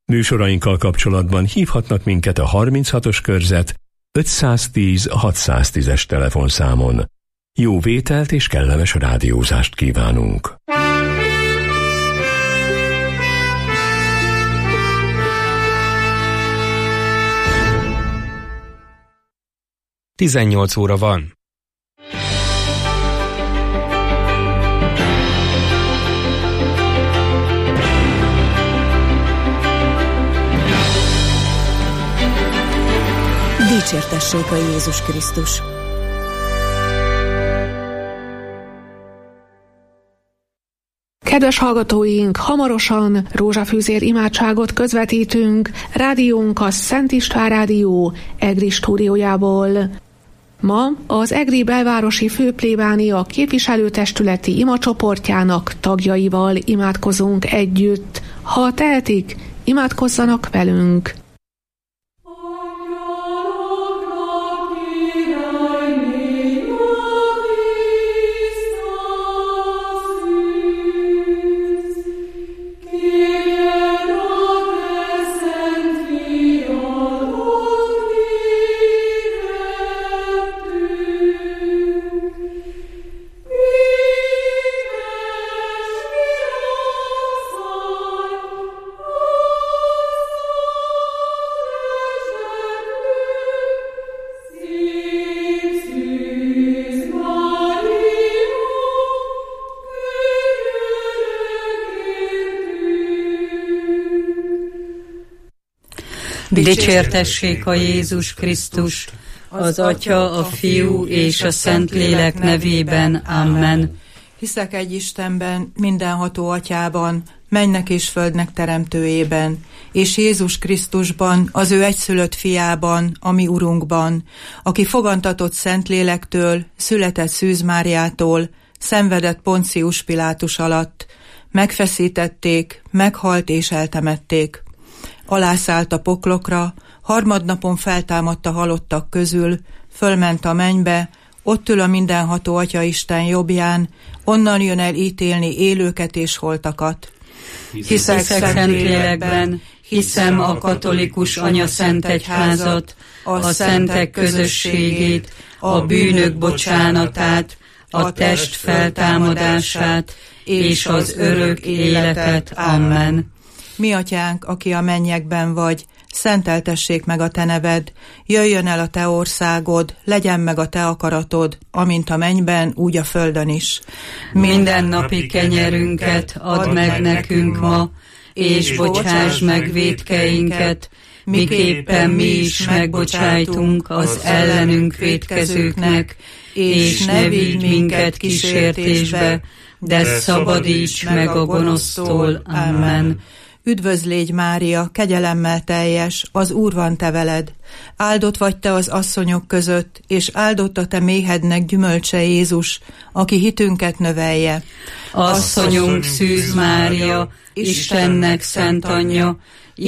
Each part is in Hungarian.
Műsorainkkal kapcsolatban hívhatnak minket a 36-os körzet 510 610-es telefonszámon. Jó vételt és kellemes rádiózást kívánunk! Tizennyolc óra van. Dicsértessék a Jézus Krisztus! Kedves hallgatóink, hamarosan rózsafűzér imádságot közvetítünk rádiónk a Szent István Rádió EGRI stúdiójából. Ma az EGRI belvárosi főplébánia képviselőtestületi imacsoportjának tagjaival imádkozunk együtt. Ha tehetik, imádkozzanak velünk! Dicsértessék a Jézus Krisztust, az Atya, a Fiú és a Szentlélek nevében. Amen. Hiszek egy Istenben, mindenható Atyában, mennek és földnek teremtőjében, és Jézus Krisztusban, az ő egyszülött fiában, a mi Urunkban, aki fogantatott Szentlélektől, született Szűz Máriától, szenvedett Poncius Pilátus alatt, megfeszítették, meghalt és eltemették. Alászállt a poklokra, harmadnapon feltámadt a halottak közül, fölment a mennybe, ott ül a mindenható Atyaisten jobbján, onnan jön el ítélni élőket és holtakat. Hiszek Szentlélekben, hiszem a katolikus anyaszentegyházat, a szentek közösségét, a bűnök bocsánatát, a test feltámadását és az örök életet. Amen. Mi Atyánk, aki a mennyekben vagy, szenteltessék meg a te neved, jöjjön el a te országod, legyen meg a te akaratod, amint a mennyben, úgy a földön is. Mindennapi kenyerünket add meg nekünk ma, és bocsáss meg vétkeinket, miképpen mi is megbocsájtunk az ellenünk vétkezőknek, és ne vigy minket kísértésbe, de szabadíts meg a gonosztól. Amen. Üdvözlégy Mária, kegyelemmel teljes, az Úr van te veled. Áldott vagy te az asszonyok között, és áldott a te méhednek gyümölcse Jézus, aki hitünket növelje. Asszonyunk Szűz Mária, Istennek szent anyja,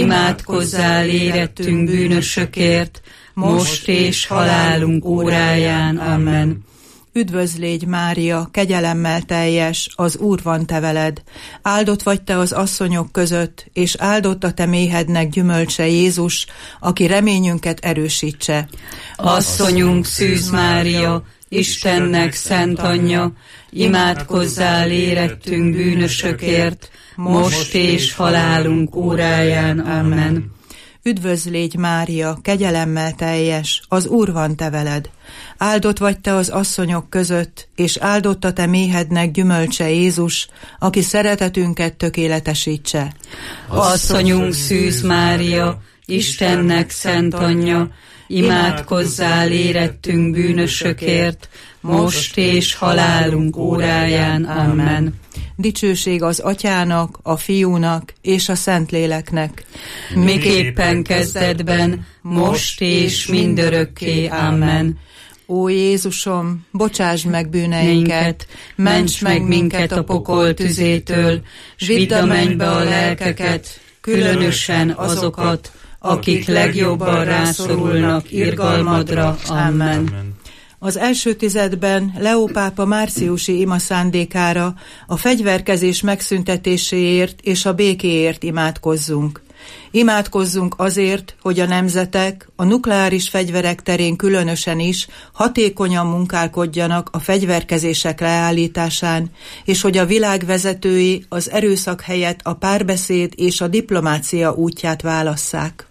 imádkozzál érettünk bűnösökért, most és halálunk óráján. Amen. Üdvözlégy Mária, kegyelemmel teljes, az Úr van te veled. Áldott vagy te az asszonyok között, és áldott a te méhednek gyümölcse Jézus, aki reményünket erősítse. Asszonyunk Szűz Mária, Istennek szent anyja, imádkozzál érettünk bűnösökért, most és halálunk óráján. Amen. Üdvözlégy Mária, kegyelemmel teljes, az Úr van te veled. Áldott vagy te az asszonyok között, és áldott a te méhednek gyümölcse Jézus, aki szeretetünket tökéletesítse. Asszonyunk Szűz Mária, Istennek szent anyja, imádkozzál érettünk bűnösökért, most és halálunk óráján. Amen. Dicsőség az Atyának, a Fiúnak és a Szentléleknek. Miképpen kezdetben, most és mindörökké. Amen. Ó Jézusom, bocsásd meg bűneinket, ments meg minket a pokol tüzétől, s vidd a mennybe a lelkeket, különösen azokat, akik legjobban rászorulnak irgalmadra. Amen. Az első tizedben Leó pápa márciusi ima szándékára a fegyverkezés megszüntetéséért és a békéért imádkozzunk. Imádkozzunk azért, hogy a nemzetek, a nukleáris fegyverek terén különösen is hatékonyan munkálkodjanak a fegyverkezések leállításán, és hogy a világ vezetői az erőszak helyett a párbeszéd és a diplomácia útját válasszák.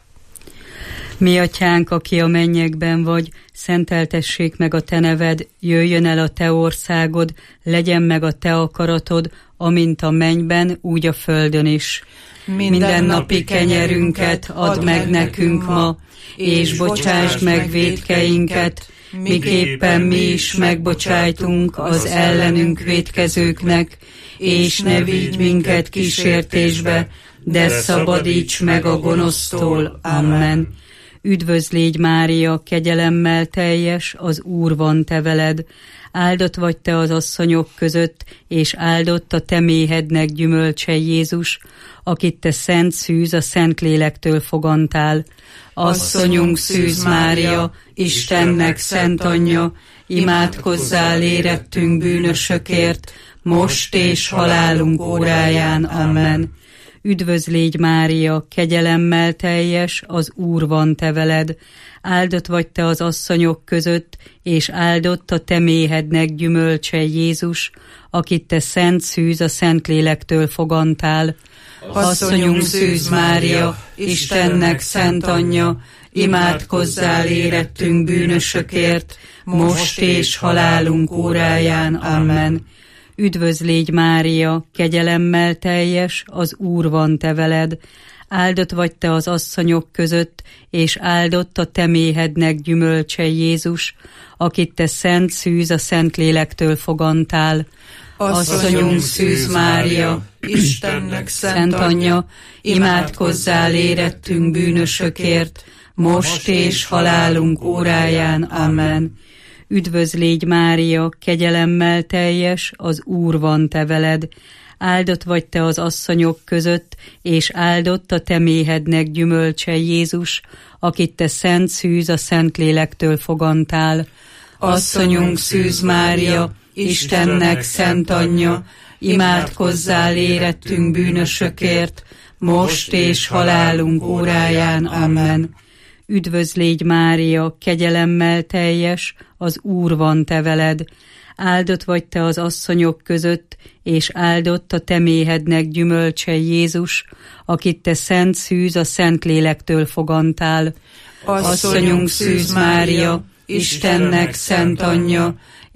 Mi atyánk, aki a mennyekben vagy, szenteltessék meg a te neved, jöjjön el a te országod, legyen meg a te akaratod, amint a mennyben, úgy a földön is. Minden napi kenyerünket add meg nekünk ma, és bocsásd meg vétkeinket, miképpen mi is megbocsájtunk az ellenünk vétkezőknek, és ne vigy minket kísértésbe, de szabadíts meg a gonosztól. Amen. Üdvözl légy, Mária, kegyelemmel teljes, az Úr van te veled. Áldott vagy te az asszonyok között, és áldott a te méhednek gyümölcse, Jézus, akit te szent szűz a Szentlélektől fogantál. Asszonyunk Szűz Mária, Istennek szent anyja, imádkozzál érettünk bűnösökért, most és halálunk óráján. Amen. Üdvözl légy, Mária, kegyelemmel teljes, az Úr van te veled. Áldott vagy te az asszonyok között, és áldott a te méhednek gyümölcse, Jézus, akit te szent szűz a Szentlélektől fogantál. Asszonyunk Szűz Mária, Istennek szent anyja, imádkozzál érettünk bűnösökért, most és halálunk óráján. Amen. Üdvözl légy, Mária, kegyelemmel teljes, az Úr van te veled. Áldott vagy te az asszonyok között, és áldott a te méhednek gyümölcse, Jézus, akit te szent szűz a Szentlélektől fogantál. Asszonyunk Szűz Mária, Istennek szent anyja, imádkozzál érettünk bűnösökért, most és halálunk óráján. Amen. Üdvözl légy, Mária, kegyelemmel teljes, az Úr van te veled. Áldott vagy te az asszonyok között, és áldott a te méhednek gyümölcse, Jézus, akit te szent szűz a Szentlélektől fogantál. Asszonyunk Szűz Mária, Istennek szent anyja, imádkozzál érettünk bűnösökért, most és halálunk óráján. Amen. Üdvözl légy, Mária, kegyelemmel teljes, az Úr van te veled. Áldott vagy te az asszonyok között, és áldott a te méhednek gyümölcse, Jézus, akit te szent szűz a Szentlélektől fogantál. Asszonyunk Szűz Mária, Istennek szent anyja,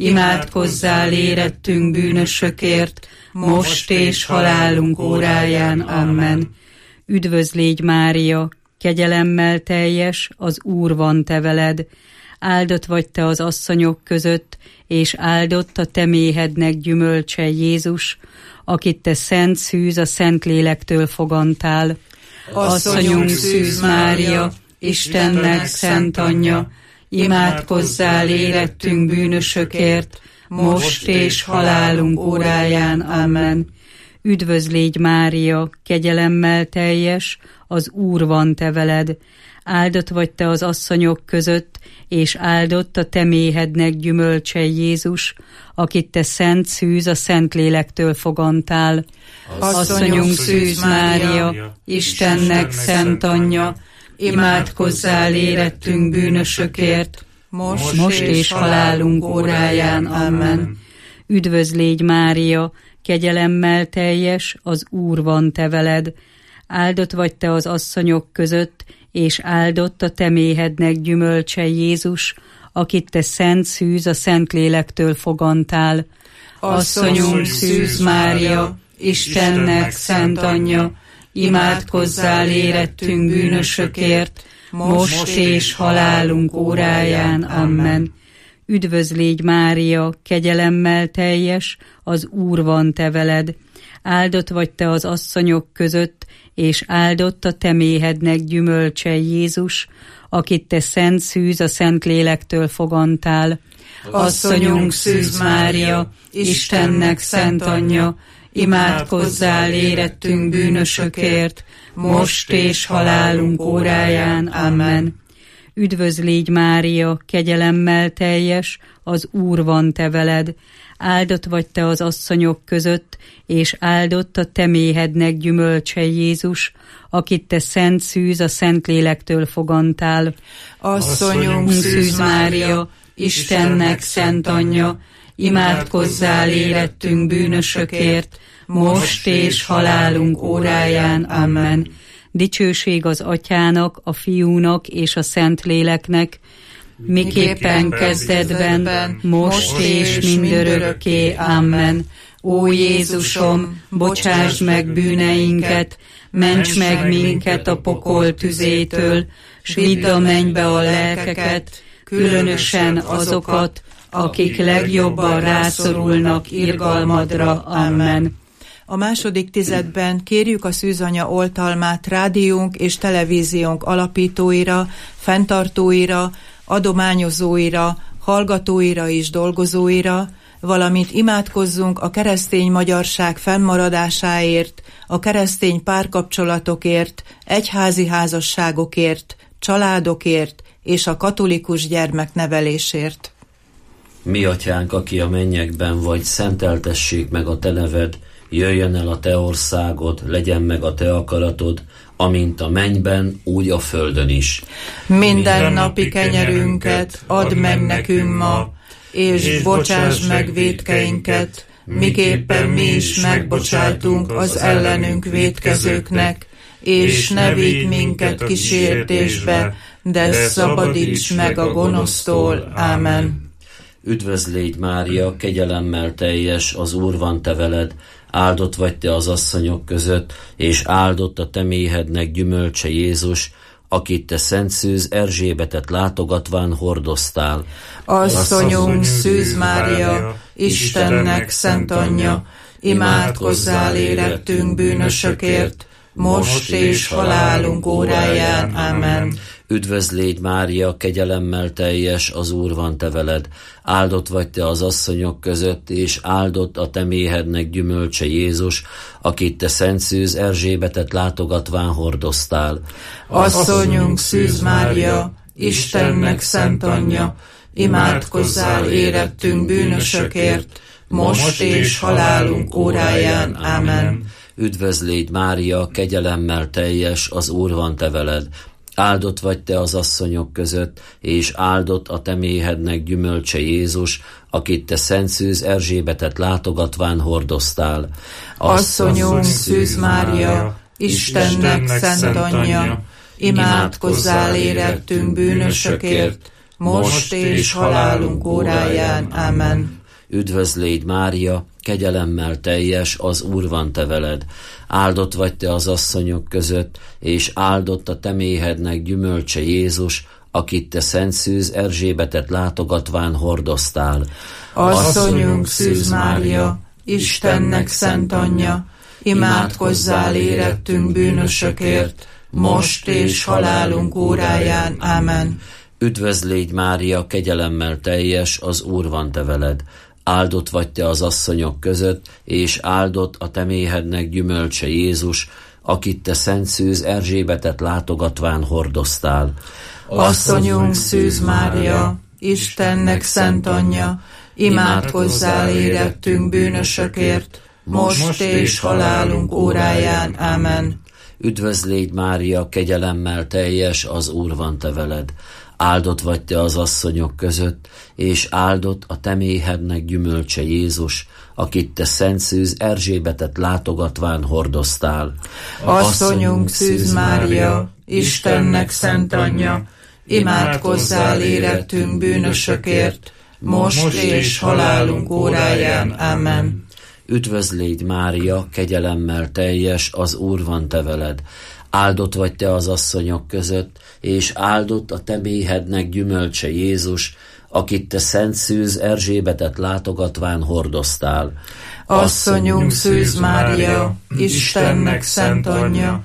imádkozzál érettünk bűnösökért, most és halálunk óráján. Amen. Üdvözl légy, Mária, kegyelemmel teljes, az Úr van te veled. Áldott vagy te az asszonyok között, és áldott a te méhednek gyümölcse, Jézus, akit te szent szűz a Szentlélektől fogantál. Asszonyunk Szűz Mária, Istennek szent anyja, imádkozzál érettünk bűnösökért, most és halálunk óráján. Amen. Üdvözl légy, Mária, kegyelemmel teljes, az Úr van te veled. Áldott vagy te az asszonyok között, és áldott a te méhednek gyümölcse, Jézus, akit te szent szűz a Szentlélektől fogantál. Asszonyunk Szűz Mária, Istennek szent anyja, imádkozzál érettünk bűnösökért, most és halálunk óráján. Amen. Üdvözl légy, Mária, kegyelemmel teljes, az Úr van te veled. Áldott vagy te az asszonyok között, és áldott a te méhednek gyümölcse, Jézus, akit te szent szűz a Szentlélektől fogantál. Asszonyunk Szűz Mária, Istennek szent anyja, imádkozzál érettünk bűnösökért, most és halálunk óráján. Amen. Üdvözl légy, Mária, kegyelemmel teljes, az Úr van te veled. Áldott vagy te az asszonyok között, és áldott a te méhednek gyümölcse, Jézus, akit te szent szűz a Szentlélektől fogantál. Asszonyunk Szűz Mária, Istennek szent anyja, imádkozzál érettünk bűnösökért, most és halálunk óráján. Amen. Üdvözl légy Mária, kegyelemmel teljes, az Úr van te veled. Áldott vagy te az asszonyok között, és áldott a te méhednek gyümölcse Jézus, akit te szent szűz a Szentlélektől fogantál. Asszonyunk Szűz Mária, Istennek szent anyja, imádkozzál érettünk bűnösökért, most és halálunk óráján. Amen. Dicsőség az Atyának, a Fiúnak és a Szentléleknek, miképpen kezdetben, most és mindörökké. Amen. Ó Jézusom, bocsásd meg bűneinket, ments meg minket a pokol tüzétől, s vidd a mennybe a lelkeket, különösen azokat, akik legjobban rászorulnak irgalmadra. Amen. A második tizedben kérjük a Szűzanya oltalmát rádiónk és televíziónk alapítóira, fenntartóira, adományozóira, hallgatóira és dolgozóira, valamint imádkozzunk a keresztény magyarság fennmaradásáért, a keresztény párkapcsolatokért, egyházi házasságokért, családokért és a katolikus gyermeknevelésért. Mi atyánk, aki a mennyekben vagy, szenteltessék meg a te neved, jöjjön el a te országod, legyen meg a te akaratod, amint a mennyben, úgy a földön is. Minden napi kenyerünket add meg nekünk ma, és bocsásd meg vétkeinket, miképpen mi is megbocsátunk az ellenünk vétkezőknek, és ne vigy minket kísértésbe, de szabadíts meg a gonosztól. Ámen. Üdvözl légy Mária, kegyelemmel teljes, az Úr van te veled, áldott vagy te az asszonyok között, és áldott a te méhednek gyümölcse Jézus, akit te Szent Szűz Erzsébetet látogatván hordoztál. Asszonyunk Szűz Mária, Istennek szent anyja, imádkozzál érettünk bűnösökért, most és halálunk óráján. Amen. Üdvözl légy Mária, kegyelemmel teljes, az Úr van te veled, áldott vagy te az asszonyok között, és áldott a te méhednek gyümölcse Jézus, akit te Szent Szűz Erzsébetet látogatván hordoztál. Asszonyunk Szűz Mária, Istennek szent anyja, imádkozzál érettünk bűnösökért, most és halálunk óráján. Amen. Üdvözl légy Mária, kegyelemmel teljes, az Úr van te veled, áldott vagy te az asszonyok között, és áldott a te méhednek gyümölcse Jézus, akit te Szent Szűz Erzsébetet látogatván hordoztál. Asszonyunk Szűz Mária, Istennek szent anyja, imádkozzál érettünk bűnösökért, most és halálunk óráján. Amen. Üdvözl légy Mária, kegyelemmel teljes, az Úr van te veled, áldott vagy te az asszonyok között, és áldott a te méhednek gyümölcse Jézus, akit te Szent Szűz Erzsébetet látogatván hordoztál. Asszonyunk Szűz Mária, Istennek szent anyja, imádkozzál érettünk bűnösökért, most és halálunk óráján. Amen. Üdvözl légy Mária, kegyelemmel teljes, az Úr van te veled, áldott vagy te az asszonyok között, és áldott a te méhednek gyümölcse Jézus, akit te Szent Szűz Erzsébetet látogatván hordoztál. Asszonyunk Szűz Mária, Istennek szent anyja, imádkozzál érettünk bűnösökért, most és halálunk óráján. Amen. Üdvözl légy Mária, kegyelemmel teljes, az Úr van te veled, áldott vagy te az asszonyok között, és áldott a te méhednek gyümölcse Jézus, akit te Szent Szűz Erzsébetet látogatván hordoztál. Asszonyunk Szűz Mária, Istennek szent anyja, imádkozzál érettünk bűnösökért, most és halálunk óráján. Amen. Üdvözl légy Mária, kegyelemmel teljes, az Úr van te veled, áldott vagy te az asszonyok között, és áldott a te méhednek gyümölcse Jézus, akit te Szent Szűz Erzsébetet látogatván hordoztál. Asszonyunk Szűz Mária, Istennek szent anyja,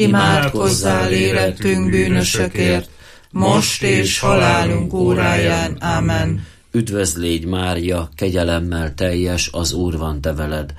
imádkozzál érettünk bűnösökért, most és halálunk óráján. Amen. Üdvözl légy Mária, kegyelemmel teljes, az Úr van te veled,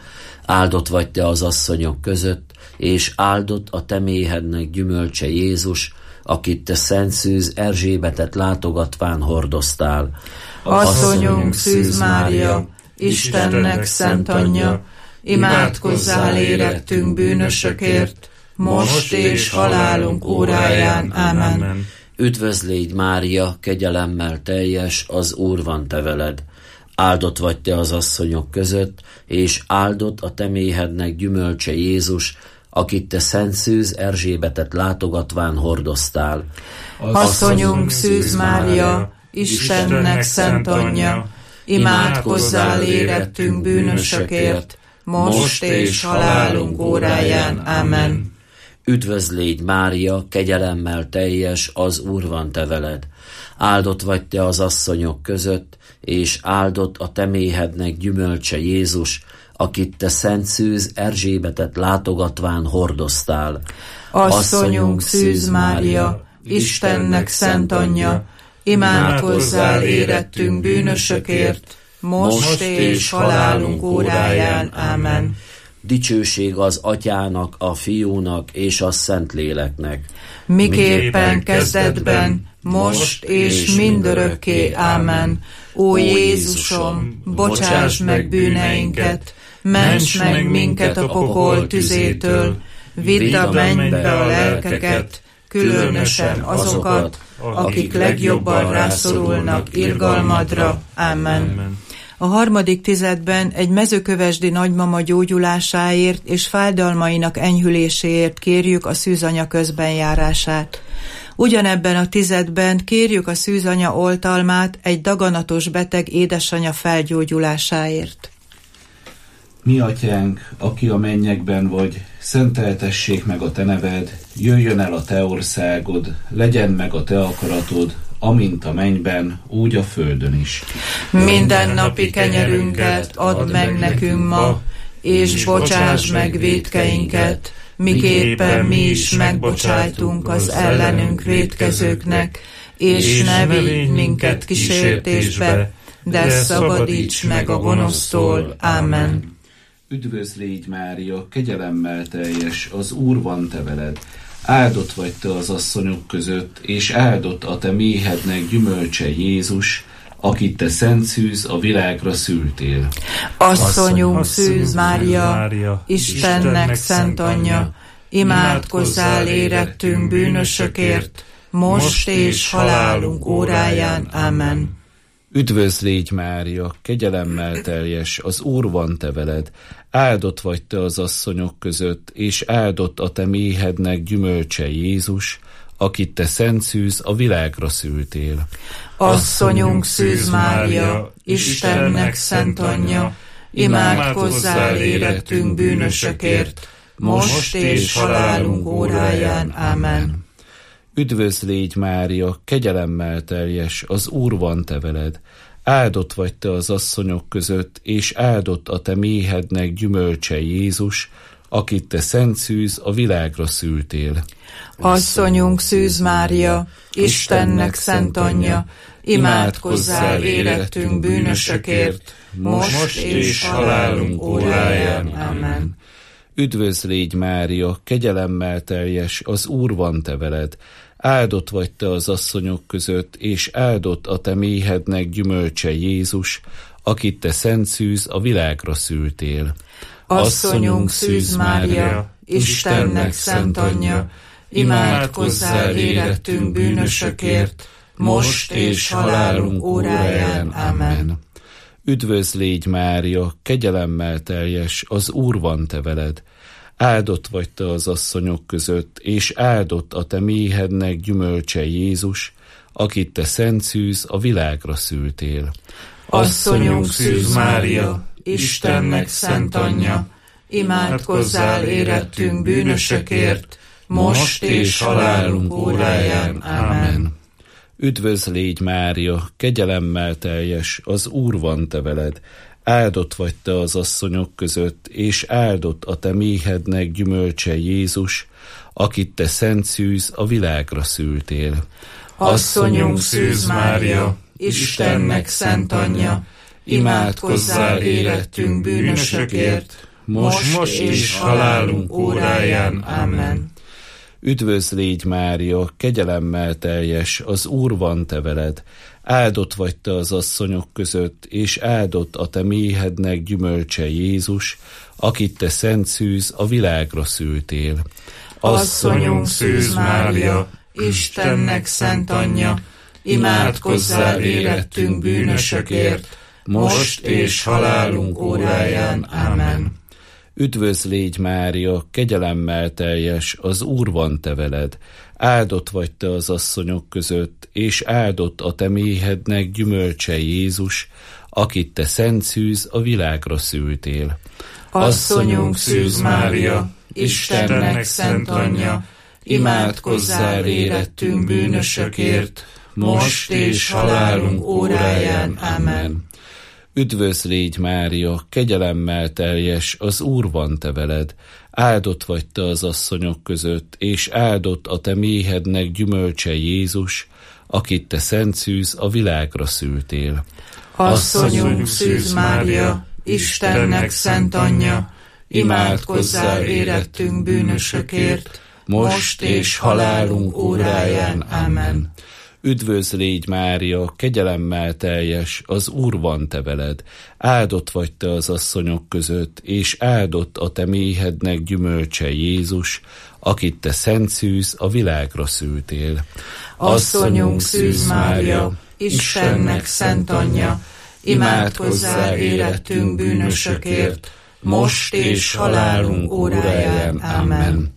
Áldott vagy te az asszonyok között, és áldott a te méhednek gyümölcse Jézus, akit te Szent Szűz Erzsébetet látogatván hordoztál. Asszonyunk Szűz Mária, Istennek szent anyja, imádkozzál érettünk bűnösökért, most és halálunk óráján. Ámen. Üdvözlégy Mária, kegyelemmel teljes, az Úr van te veled. Áldott vagy te az asszonyok között, és áldott a te méhednek gyümölcse Jézus, akit te Szent Szűz Erzsébetet látogatván hordoztál. Asszonyunk Szűz Mária, Istennek szent anyja, imádkozzál érettünk bűnösökért, most és halálunk óráján. Ámen. Üdvözlégy Mária, kegyelemmel teljes, az Úr van te veled. Áldott vagy te az asszonyok között, és áldott a te méhednek gyümölcse Jézus, akit te Szent Szűz Erzsébetet látogatván hordoztál. Asszonyunk Szűz Mária, Istennek szent anyja, imádkozzál érettünk bűnösökért, most és halálunk óráján. Ámen. Dicsőség az Atyának, a Fiúnak és a Szentléleknek. Miképpen kezdetben, most és mindörökké. Ámen. Ó Jézusom, bocsáss meg bűneinket, ments meg minket a pokol tüzétől, vidd a mennybe a lelkeket, különösen azokat, akik legjobban rászorulnak irgalmadra. Ámen. A harmadik tizedben egy mezőkövesdi nagymama gyógyulásáért és fájdalmainak enyhüléséért kérjük a szűzanya közbenjárását. Ugyanebben a tizedben kérjük a szűzanya oltalmát egy daganatos beteg édesanyja felgyógyulásáért. Mi atyánk, aki a mennyekben vagy, szenteltessék meg a te neved, jöjjön el a te országod, legyen meg a te akaratod, amint a mennyben, úgy a földön is. Mindennapi kenyerünket add meg nekünk ma, és bocsáss meg vétkeinket, miképpen mi is megbocsájtunk az ellenünk vétkezőknek, és ne védj minket kísértésbe, de szabadíts meg a gonosztól. Ámen. Üdvözlégy Mária, kegyelemmel teljes, az Úr van te veled. Áldott vagy te az asszonyok között, és áldott a te méhednek gyümölcse Jézus, akit te Szent Szűz a világra szültél. Asszonyunk Szűz Mária, Istennek szent anyja, imádkozzál érettünk bűnösökért, most és halálunk óráján. Ámen. Üdvözlégy Mária, kegyelemmel teljes, az Úr van te veled. Áldott vagy te az asszonyok között, és áldott a te méhednek gyümölcse Jézus, akit te Szent Szűz a világra szültél. Asszonyunk Szűz Mária, Istennek szent anyja, imádkozzál érettünk bűnösökért, most és halálunk óráján. Ámen. Üdvözlégy Mária, kegyelemmel teljes, az Úr van te veled. Áldott vagy te az asszonyok között, és áldott a te méhednek gyümölcse Jézus, akit te Szent Szűz a világra szültél. Asszonyunk Szűz Mária, Istennek szent anyja, imádkozzál érettünk bűnösökért, most és halálunk óráján. Ámen. Üdvözlégy Mária, kegyelemmel teljes, az Úr van te veled. Áldott vagy te az asszonyok között, és áldott a te méhednek gyümölcse Jézus, akit te Szent Szűz a világra szültél. Asszonyunk Szűz Mária, Istennek szent anyja, imádkozzál érettünk bűnösökért, most és halálunk óráján. Ámen. Üdvözlégy Mária, kegyelemmel teljes, az Úr van te veled. Áldott vagy te az asszonyok között, és áldott a te méhednek gyümölcse Jézus, akit te Szent Szűz a világra szültél. Asszonyunk Szűz Mária, Istennek szent anyja, imádkozzál érettünk bűnösökért, most és halálunk óráján. Ámen. Üdvözlégy Mária, kegyelemmel teljes, az Úr van te veled. Áldott vagy te az asszonyok között, és áldott a te méhednek gyümölcse Jézus, akit te Szent Szűz a világra szültél. Asszonyunk Szűz Mária, Istennek szent anyja, imádkozzál érettünk bűnösökért, most és halálunk óráján. Amen. Üdvözl légy, Mária, kegyelemmel teljes, az Úr van te veled. Áldott vagy te az asszonyok között, és áldott a te méhednek gyümölcse Jézus, akit te szent szűz a világra szültél. Asszonyunk Szűz Mária, Istennek szent anyja, imádkozzál érettünk bűnösökért, most és halálunk óráján. Amen. Üdvözl légy, Mária, kegyelemmel teljes, az Úr van te veled. Áldott vagy te az asszonyok között, és áldott a te méhednek gyümölcse Jézus, akit te szent szűz a világra szültél. Asszonyunk Szűz Mária, Istennek szent anyja, imádkozzál érettünk bűnösökért, most és halálunk óráján. Amen. Üdvözl légy, Mária, kegyelemmel teljes, az Úr van te veled. Áldott vagy te az asszonyok között, és áldott a te méhednek gyümölcse Jézus, akit te szent szűz a világra szültél. Asszonyunk Szűz Mária, Istennek szent anyja, imádkozzál érettünk bűnösökért, most és halálunk óráján. Amen. Üdvözl légy, Mária, kegyelemmel teljes, az Úr van te veled. Áldott vagy te az asszonyok között, és áldott a te méhednek gyümölcse Jézus, akit te szent szűz a világra szültél. Asszonyunk Szűz Mária, Istennek szent anyja, imádkozzál érettünk bűnösökért, most és halálunk óráján. Amen.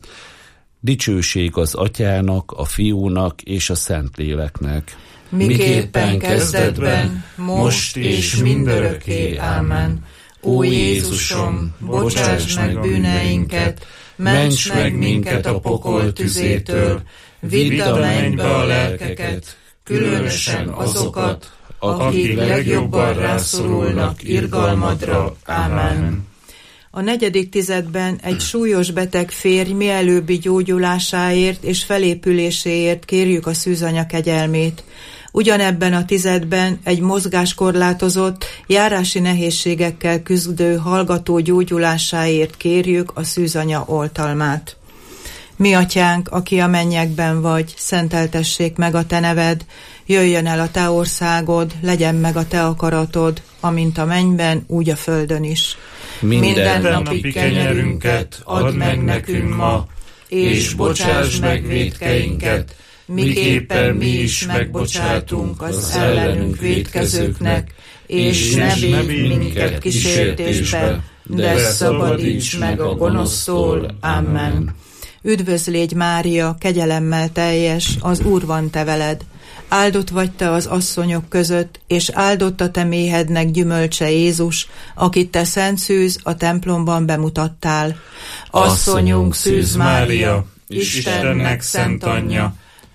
Dicsőség az Atyának, a Fiúnak és a Szentléleknek. Miképpen kezdetben, most és mindörökké. Amen. Ó Jézusom, bocsáss meg bűneinket, ments meg minket a pokol tüzétől, vidd a mennybe a lelkeket, különösen azokat, akik legjobban rászorulnak irgalmadra. Amen. A 4. tizedben egy súlyos beteg férj mielőbbi gyógyulásáért és felépüléséért kérjük a szűzanya kegyelmét. Ugyanebben a tizedben egy mozgáskorlátozott, járási nehézségekkel küzdő hallgató gyógyulásáért kérjük a szűzanya oltalmát. Mi atyánk, aki a mennyekben vagy, szenteltessék meg a te neved, jöjjön el a te országod, legyen meg a te akaratod, amint a mennyben, úgy a földön is. Mindennapi kenyerünket add meg nekünk ma, és bocsáss meg vétkeinket, miképpen mi is megbocsátunk az ellenünk vétkezőknek, és ne védj minket kísértésbe, de szabadíts meg a gonosztól. Amen. Üdvözl légy, Mária, kegyelemmel teljes, az Úr van te veled. Áldott vagy te az asszonyok között, és áldott a te méhednek gyümölcse Jézus, akit te szent szűz a templomban bemutattál. Asszonyunk Szűz Mária, Istennek szent anyja,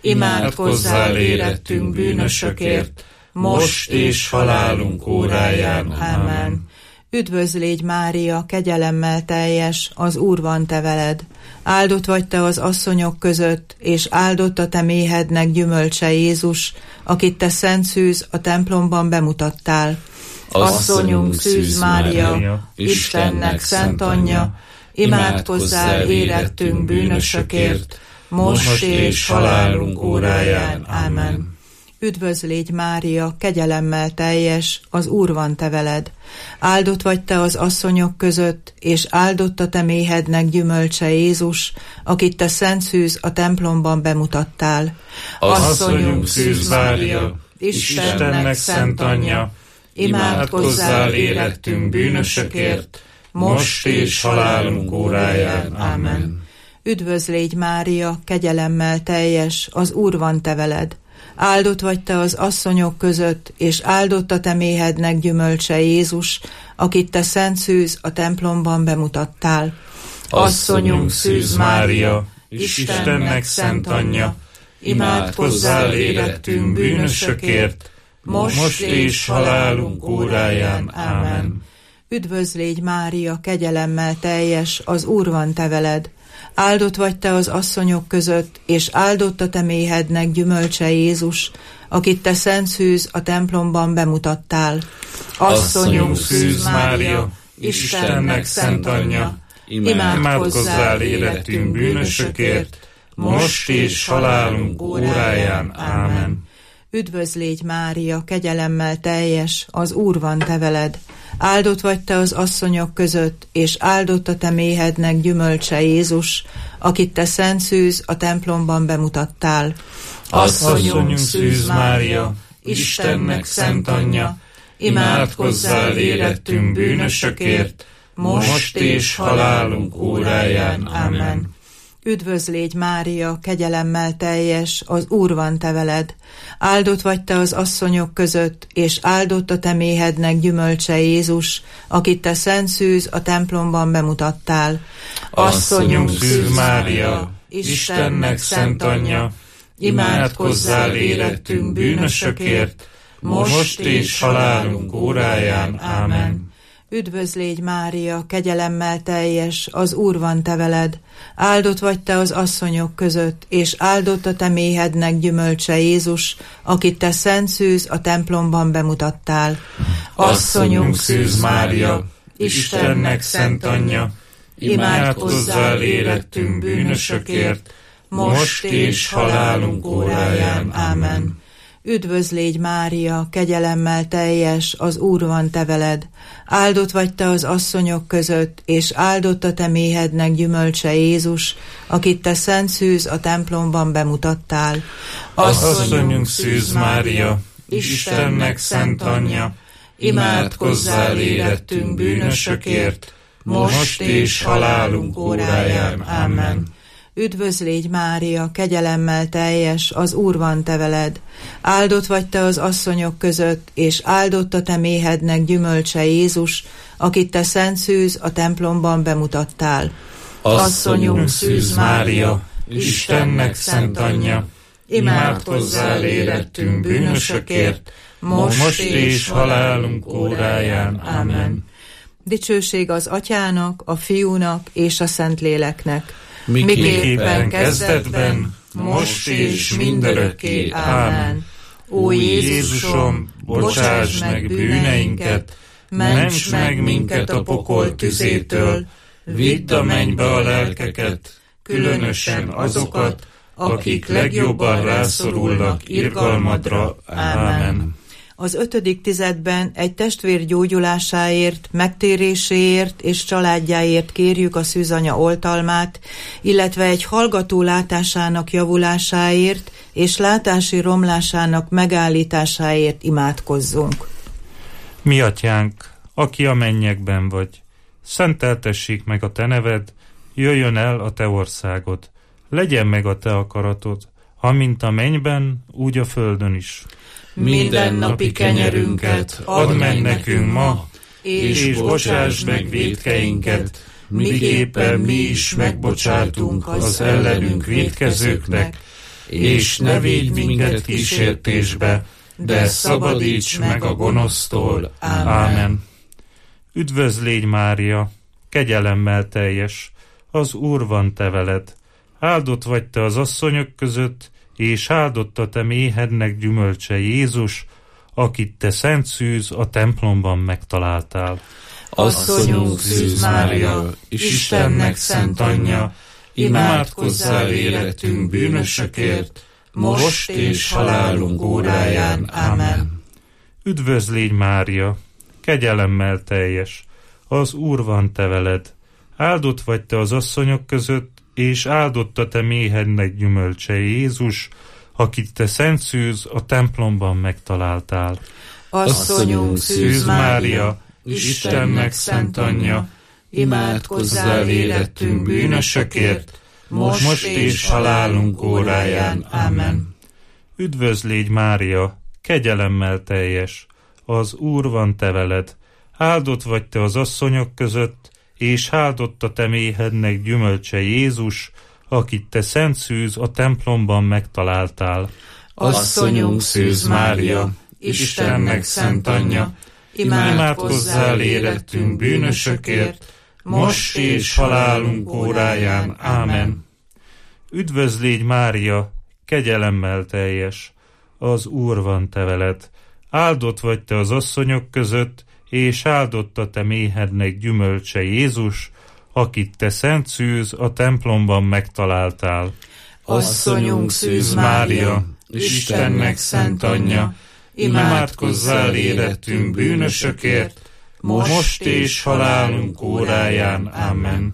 imádkozzál érettünk bűnösökért, most és halálunk óráján. Amen. Üdvözl légy, Mária, kegyelemmel teljes, az Úr van te veled. Áldott vagy te az asszonyok között, és áldott a te méhednek gyümölcse Jézus, akit te szent szűz a templomban bemutattál. Asszonyunk Szűz Mária, Istennek szent anyja, imádkozzál érettünk bűnösökért, most és halálunk óráján. Amen. Üdvözl légy, Mária, kegyelemmel teljes, az Úr van te veled. Áldott vagy te az asszonyok között, és áldott a te méhednek gyümölcse Jézus, akit te szent szűz a templomban bemutattál. Asszonyunk Szűz Mária, Istennek szent anyja, imádkozzál érettünk bűnösökért, most és halálunk óráján. Amen. Üdvözl légy, Mária, kegyelemmel teljes, az Úr van te veled. Áldott vagy te az asszonyok között, és áldott a te méhednek gyümölcse Jézus, akit te szent szűz a templomban bemutattál. Asszonyunk Szűz Mária, Istennek szent anyja, imádkozzál érettünk bűnösökért, most és halálunk óráján. Amen. Üdvözl légy, Mária, kegyelemmel teljes, az Úr van te veled. Áldott vagy te az asszonyok között, és áldott a te méhednek gyümölcse Jézus, akit te szent szűz a templomban bemutattál. Asszonyunk Szűz Mária, Istennek szent anyja, imádkozzál érettünk bűnösökért, most és halálunk óráján. Ámen. Üdvözl légy, Mária, kegyelemmel teljes, az Úr van te veled. Áldott vagy te az asszonyok között, és áldott a te méhednek gyümölcse Jézus, akit te szent szűz a templomban bemutattál. Asszonyunk Szűz Mária, Istennek szent anyja, imádkozzál érettünk bűnösökért, most és halálunk óráján. Ámen. Üdvözl légy, Mária, kegyelemmel teljes, az Úr van te veled. Áldott vagy te az asszonyok között, és áldott a te méhednek gyümölcse Jézus, akit te szent szűz a templomban bemutattál. Asszonyunk Szűz Mária, Istennek szent anyja, imádkozzál érettünk bűnösökért, most és halálunk óráján. Ámen. Üdvözl légy, Mária, kegyelemmel teljes, az Úr van te veled. Áldott vagy te az asszonyok között, és áldott a te méhednek gyümölcse Jézus, akit te szent szűz a templomban bemutattál. Asszonyunk Szűz Mária, Istennek szent anyja, imádkozzál érettünk bűnösökért, most és halálunk óráján. Ámen. Üdvözl légy, Mária, kegyelemmel teljes, az Úr van te veled. Áldott vagy te az asszonyok között, és áldott a te méhednek gyümölcse Jézus, akit te szent szűz a templomban bemutattál. Asszonyunk Szűz Mária, Istennek szent anyja, imádkozzál érettünk bűnösökért, most és halálunk óráján. Ámen. Üdvözl légy, Mária, kegyelemmel teljes, az Úr van te veled. Áldott vagy te az asszonyok között, és áldott a te méhednek gyümölcse Jézus, akit te szent szűz a templomban bemutattál. Asszonyunk Szűz Mária, Istennek szent anyja, imádkozzál érettünk bűnösökért, most és halálunk óráján. Ámen. Dicsőség az Atyának, a Fiúnak és a Szentléleknek, miképpen kezdetben, most és mindörökké. Ámen. Ó Jézusom, bocsáss meg bűneinket, ments meg minket a pokol tüzétől, vidd a mennybe a lelkeket, különösen azokat, akik legjobban rászorulnak irgalmadra. Ámen. Az 5. tizedben egy testvér gyógyulásáért, megtéréséért és családjáért kérjük a szűzanya oltalmát, illetve egy hallgató látásának javulásáért és látási romlásának megállításáért imádkozzunk. Mi atyánk, aki a mennyekben vagy, szenteltessék meg a te neved, jöjjön el a te országod, legyen meg a te akaratod, amint a mennyben, úgy a földön is. Mindennapi kenyerünket add meg nekünk ma, és bocsáss meg vétkeinket, miképpen mi is megbocsátunk az ellenünk vétkezőknek, és ne védj minket kísértésbe, de szabadíts meg a gonosztól. Ámen. Üdvözl légy, Mária, kegyelemmel teljes, az Úr van te veled. Áldott vagy te az asszonyok között, és áldott a te méhednek gyümölcse Jézus, akit te szent szűz a templomban megtaláltál. Asszonyunk Szűz Mária, Istennek szent anyja, imádkozzál érettünk bűnösökért, most és halálunk óráján. Ámen. Üdvözl légy, Mária, kegyelemmel teljes, az Úr van te veled. Áldott vagy te az asszonyok között, és áldott a te méhednek gyümölcse Jézus, akit te szent szűz a templomban megtaláltál. Asszonyunk Szűz Mária, Istennek szent anyja, imádkozzál érettünk bűnösökért, most és halálunk óráján. Ámen. Üdvözl légy, Mária, kegyelemmel teljes, az Úr van te veled. Áldott vagy te az asszonyok között, és áldott a te méhednek gyümölcse Jézus, akit te szent szűz a templomban megtaláltál. Asszonyunk Szűz Mária, Istennek szent anyja, imádkozzál érettünk bűnösökért, most és halálunk óráján. Ámen. Üdvözl légy, Mária, kegyelemmel teljes, az Úr van te veled. Áldott vagy te az asszonyok között, és áldott a te méhednek gyümölcse Jézus, akit te szent szűz a templomban megtaláltál. Asszonyunk Szűz Mária, Istennek szent anyja, imádkozzál érettünk bűnösökért, most és halálunk óráján. Amen.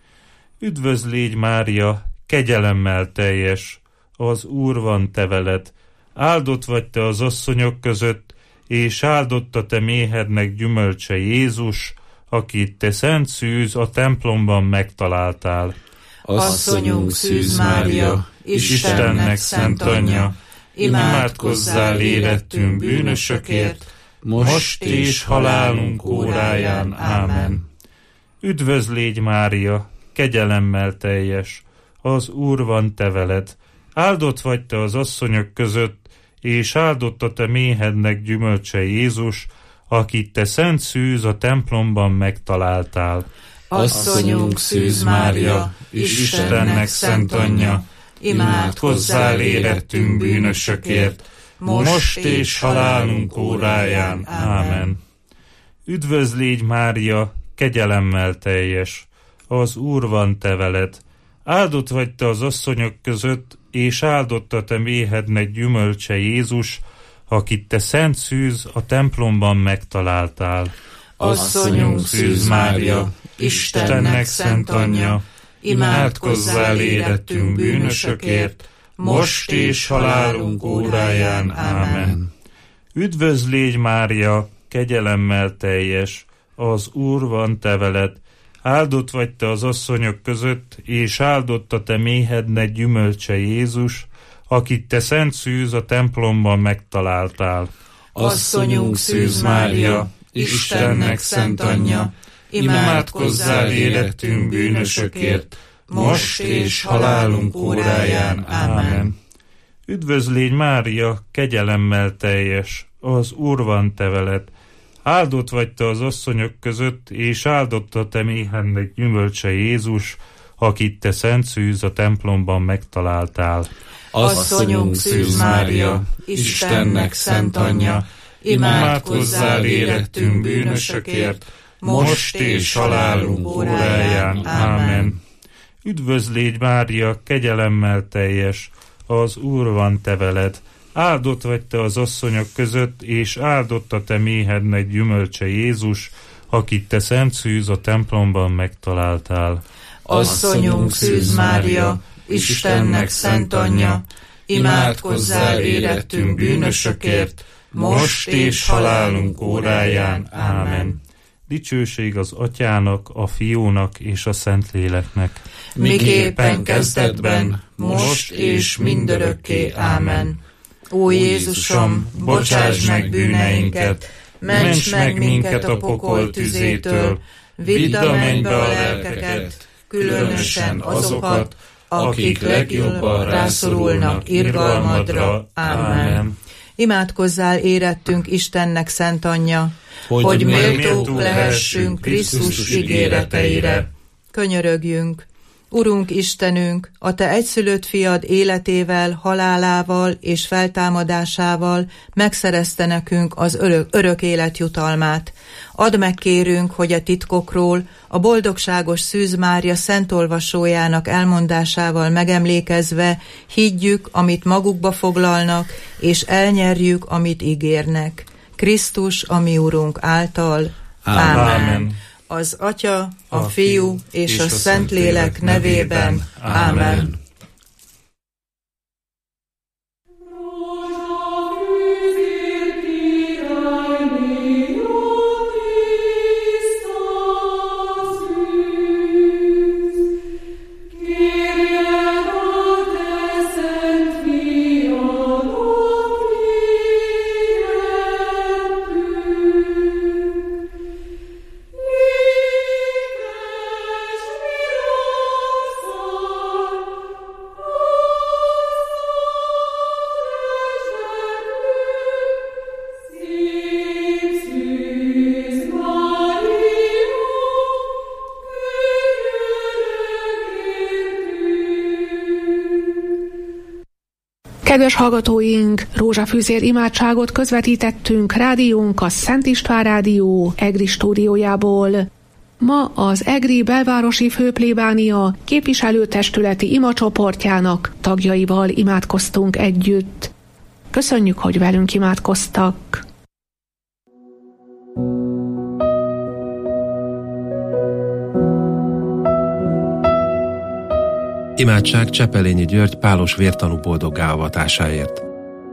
Üdvözl légy, Mária, kegyelemmel teljes, az Úr van te veled, áldott vagy te az asszonyok között, és áldott a te méhednek gyümölcse Jézus, akit te szent szűz a templomban megtaláltál. Asszonyunk Szűz Mária, Istennek szent anyja, imádkozzál érettünk bűnösökért, most és halálunk óráján. Amen. Üdvözl légy, Mária, kegyelemmel teljes, az Úr van te veled, áldott vagy te az asszonyok között, és áldott a te méhednek gyümölcse Jézus, akit te szent szűz a templomban megtaláltál. Asszonyunk Szűz Mária, Istennek szent anyja, imádkozzál érettünk bűnösökért, most és halálunk óráján. Amen. Üdvözl légy, Mária, kegyelemmel teljes, az Úr van te veled, áldott vagy te az asszonyok között, és áldott a te méhednek gyümölcse Jézus, akit te szent szűz a templomban megtaláltál. Asszonyunk Szűz Mária, Istennek szent anyja, imádkozzál érettünk bűnösökért, most és halálunk óráján. Amen. Üdvözl légy, Mária, kegyelemmel teljes, az Úr van te veled, áldott vagy te az asszonyok között, és áldott a te méhednek gyümölcse Jézus, akit te szent szűz a templomban megtaláltál. Asszonyunk Szűz Mária, Istennek szent anyja, imádkozzál érettünk bűnösökért, most és halálunk óráján. Amen. Üdvözl légy, Mária, kegyelemmel teljes, az Úr van te veled, áldott vagy te az asszonyok között, és áldott a te méhednek gyümölcse Jézus, akit te szent szűz a templomban megtaláltál. Asszonyunk Szűz Mária, Istennek szent anyja, imádkozzál érettünk bűnösökért, most és halálunk óráján. Amen. Üdvözl légy, Mária, kegyelemmel teljes, az Úr van te veled, áldott vagy te az asszonyok között, és áldott a te méhednek gyümölcse Jézus, akit te szent szűz a templomban megtaláltál. Asszonyunk Szűz Mária, Istennek szent anyja, imádkozzál érettünk bűnösökért, most és halálunk óráján. Amen. Dicsőség az Atyának, a Fiúnak és a Szentléleknek. Miképpen kezdetben, most és mindörökké. Amen. Ó Jézusom, bocsáss meg bűneinket, ments meg minket a pokol tüzétől, vidd a mennybe a lelkeket, különösen azokat, akik legjobban rászorulnak irgalmadra. Amen. Imádkozzál érettünk Istennek szent anyja, hogy méltók lehessünk Krisztus ígéreteire. Könyörögjünk! Urunk Istenünk, a te egyszülött fiad életével, halálával és feltámadásával megszerezte nekünk az örök élet jutalmát. Add meg, kérünk, hogy a titkokról, a boldogságos Szűz Mária szentolvasójának elmondásával megemlékezve higgyük, amit magukba foglalnak, és elnyerjük, amit ígérnek. Krisztus, a mi Urunk által. Ámen. Az Atya, a Fiú és a Szentlélek nevében. Ámen. Kedves hallgatóink, rózsafűzér imádságot közvetítettünk rádiónk a Szent István Rádió EGRI stúdiójából. Ma az EGRI belvárosi főplébánia képviselőtestületi imacsoportjának tagjaival imádkoztunk együtt. Köszönjük, hogy velünk imádkoztak! Imádság Csepelényi György pálos vértanú boldoggá avatásáért.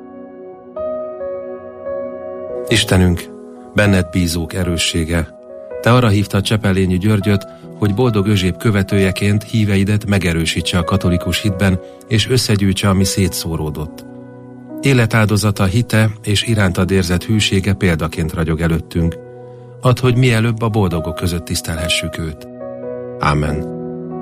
Istenünk, benned bízók erőssége, te arra hívtad Csepelényi Györgyöt, hogy boldog özséb követőjeként híveidet megerősítse a katolikus hitben, és összegyűjtse, ami szétszóródott. Életáldozata, hite és irántad érzett hűsége példaként ragyog előttünk. Add, hogy mielőbb a boldogok között tisztelhessük őt. Ámen.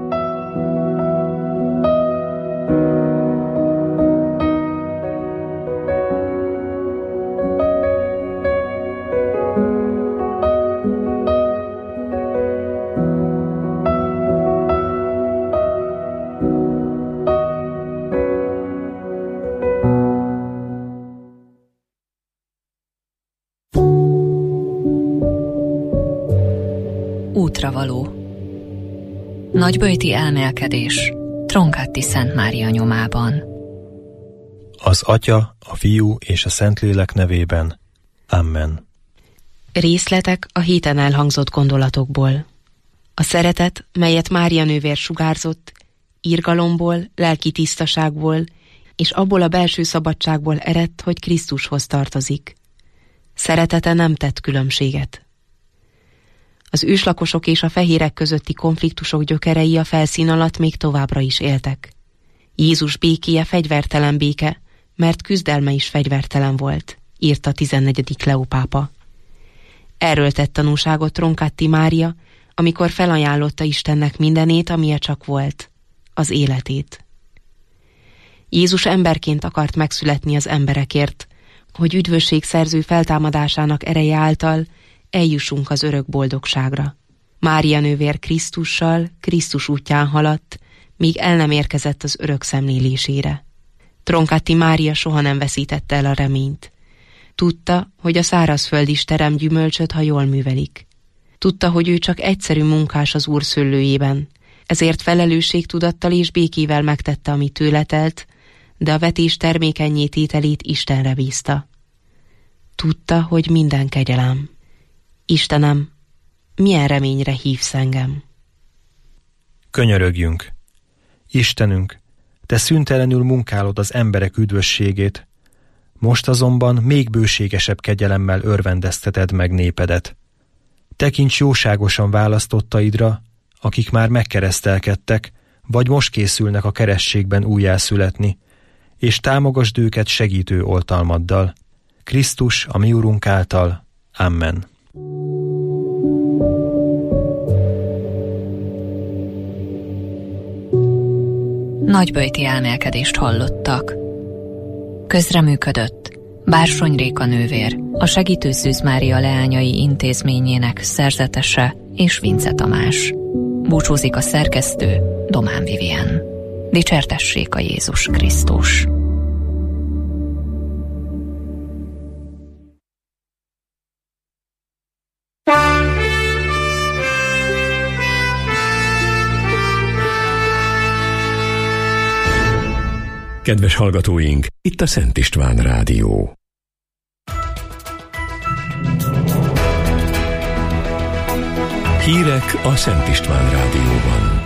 Útravaló. Nagyböjti elmélkedés Tronkáti Szent Mária nyomában. Az Atya, a Fiú és a Szentlélek nevében. Amen. Részletek a héten elhangzott gondolatokból. A szeretet, melyet Mária nővér sugárzott, irgalomból, lelki tisztaságból és abból a belső szabadságból eredt, hogy Krisztushoz tartozik. Szeretete nem tett különbséget. Az őslakosok és a fehérek közötti konfliktusok gyökerei a felszín alatt még továbbra is éltek. Jézus békéje fegyvertelen béke, mert küzdelme is fegyvertelen volt, írta 14. Leó pápa. Erről tett tanúságot Tronkáti Mária, amikor felajánlotta Istennek mindenét, amilyen csak volt, az életét. Jézus emberként akart megszületni az emberekért, hogy üdvösségszerző feltámadásának ereje által eljussunk az örök boldogságra. Mária nővér Krisztussal, Krisztus útján haladt, míg el nem érkezett az örök szemlélésére. Tronkáti Mária soha nem veszítette el a reményt. Tudta, hogy a szárazföld is terem gyümölcsöt, ha jól művelik. Tudta, hogy ő csak egyszerű munkás az Úr szőlőjében, ezért felelősségtudattal és békével megtette, ami tőle telt, de a vetés termékennyé tételét Istenre bízta. Tudta, hogy minden kegyelem. Istenem, milyen reményre hívsz engem? Könyörögjünk! Istenünk, te szüntelenül munkálod az emberek üdvösségét, most azonban még bőségesebb kegyelemmel örvendezteted meg népedet. Tekints jóságosan választottaidra, akik már megkeresztelkedtek, vagy most készülnek a keresztségben újjászületni, és támogasd őket segítő oltalmaddal. Krisztus, a mi Urunk által. Amen. Nagyböjti elmélkedést hallottak. Közreműködött Bársony Réka nővér, a Segítő Szűz Mária leányai intézményének szerzetese és Vince Tamás. Búcsúzik a szerkesztő, Domán Vivien. Dicsértessék a Jézus Krisztus! Kedves hallgatóink, itt a Szent István Rádió. Hírek a Szent István Rádióban.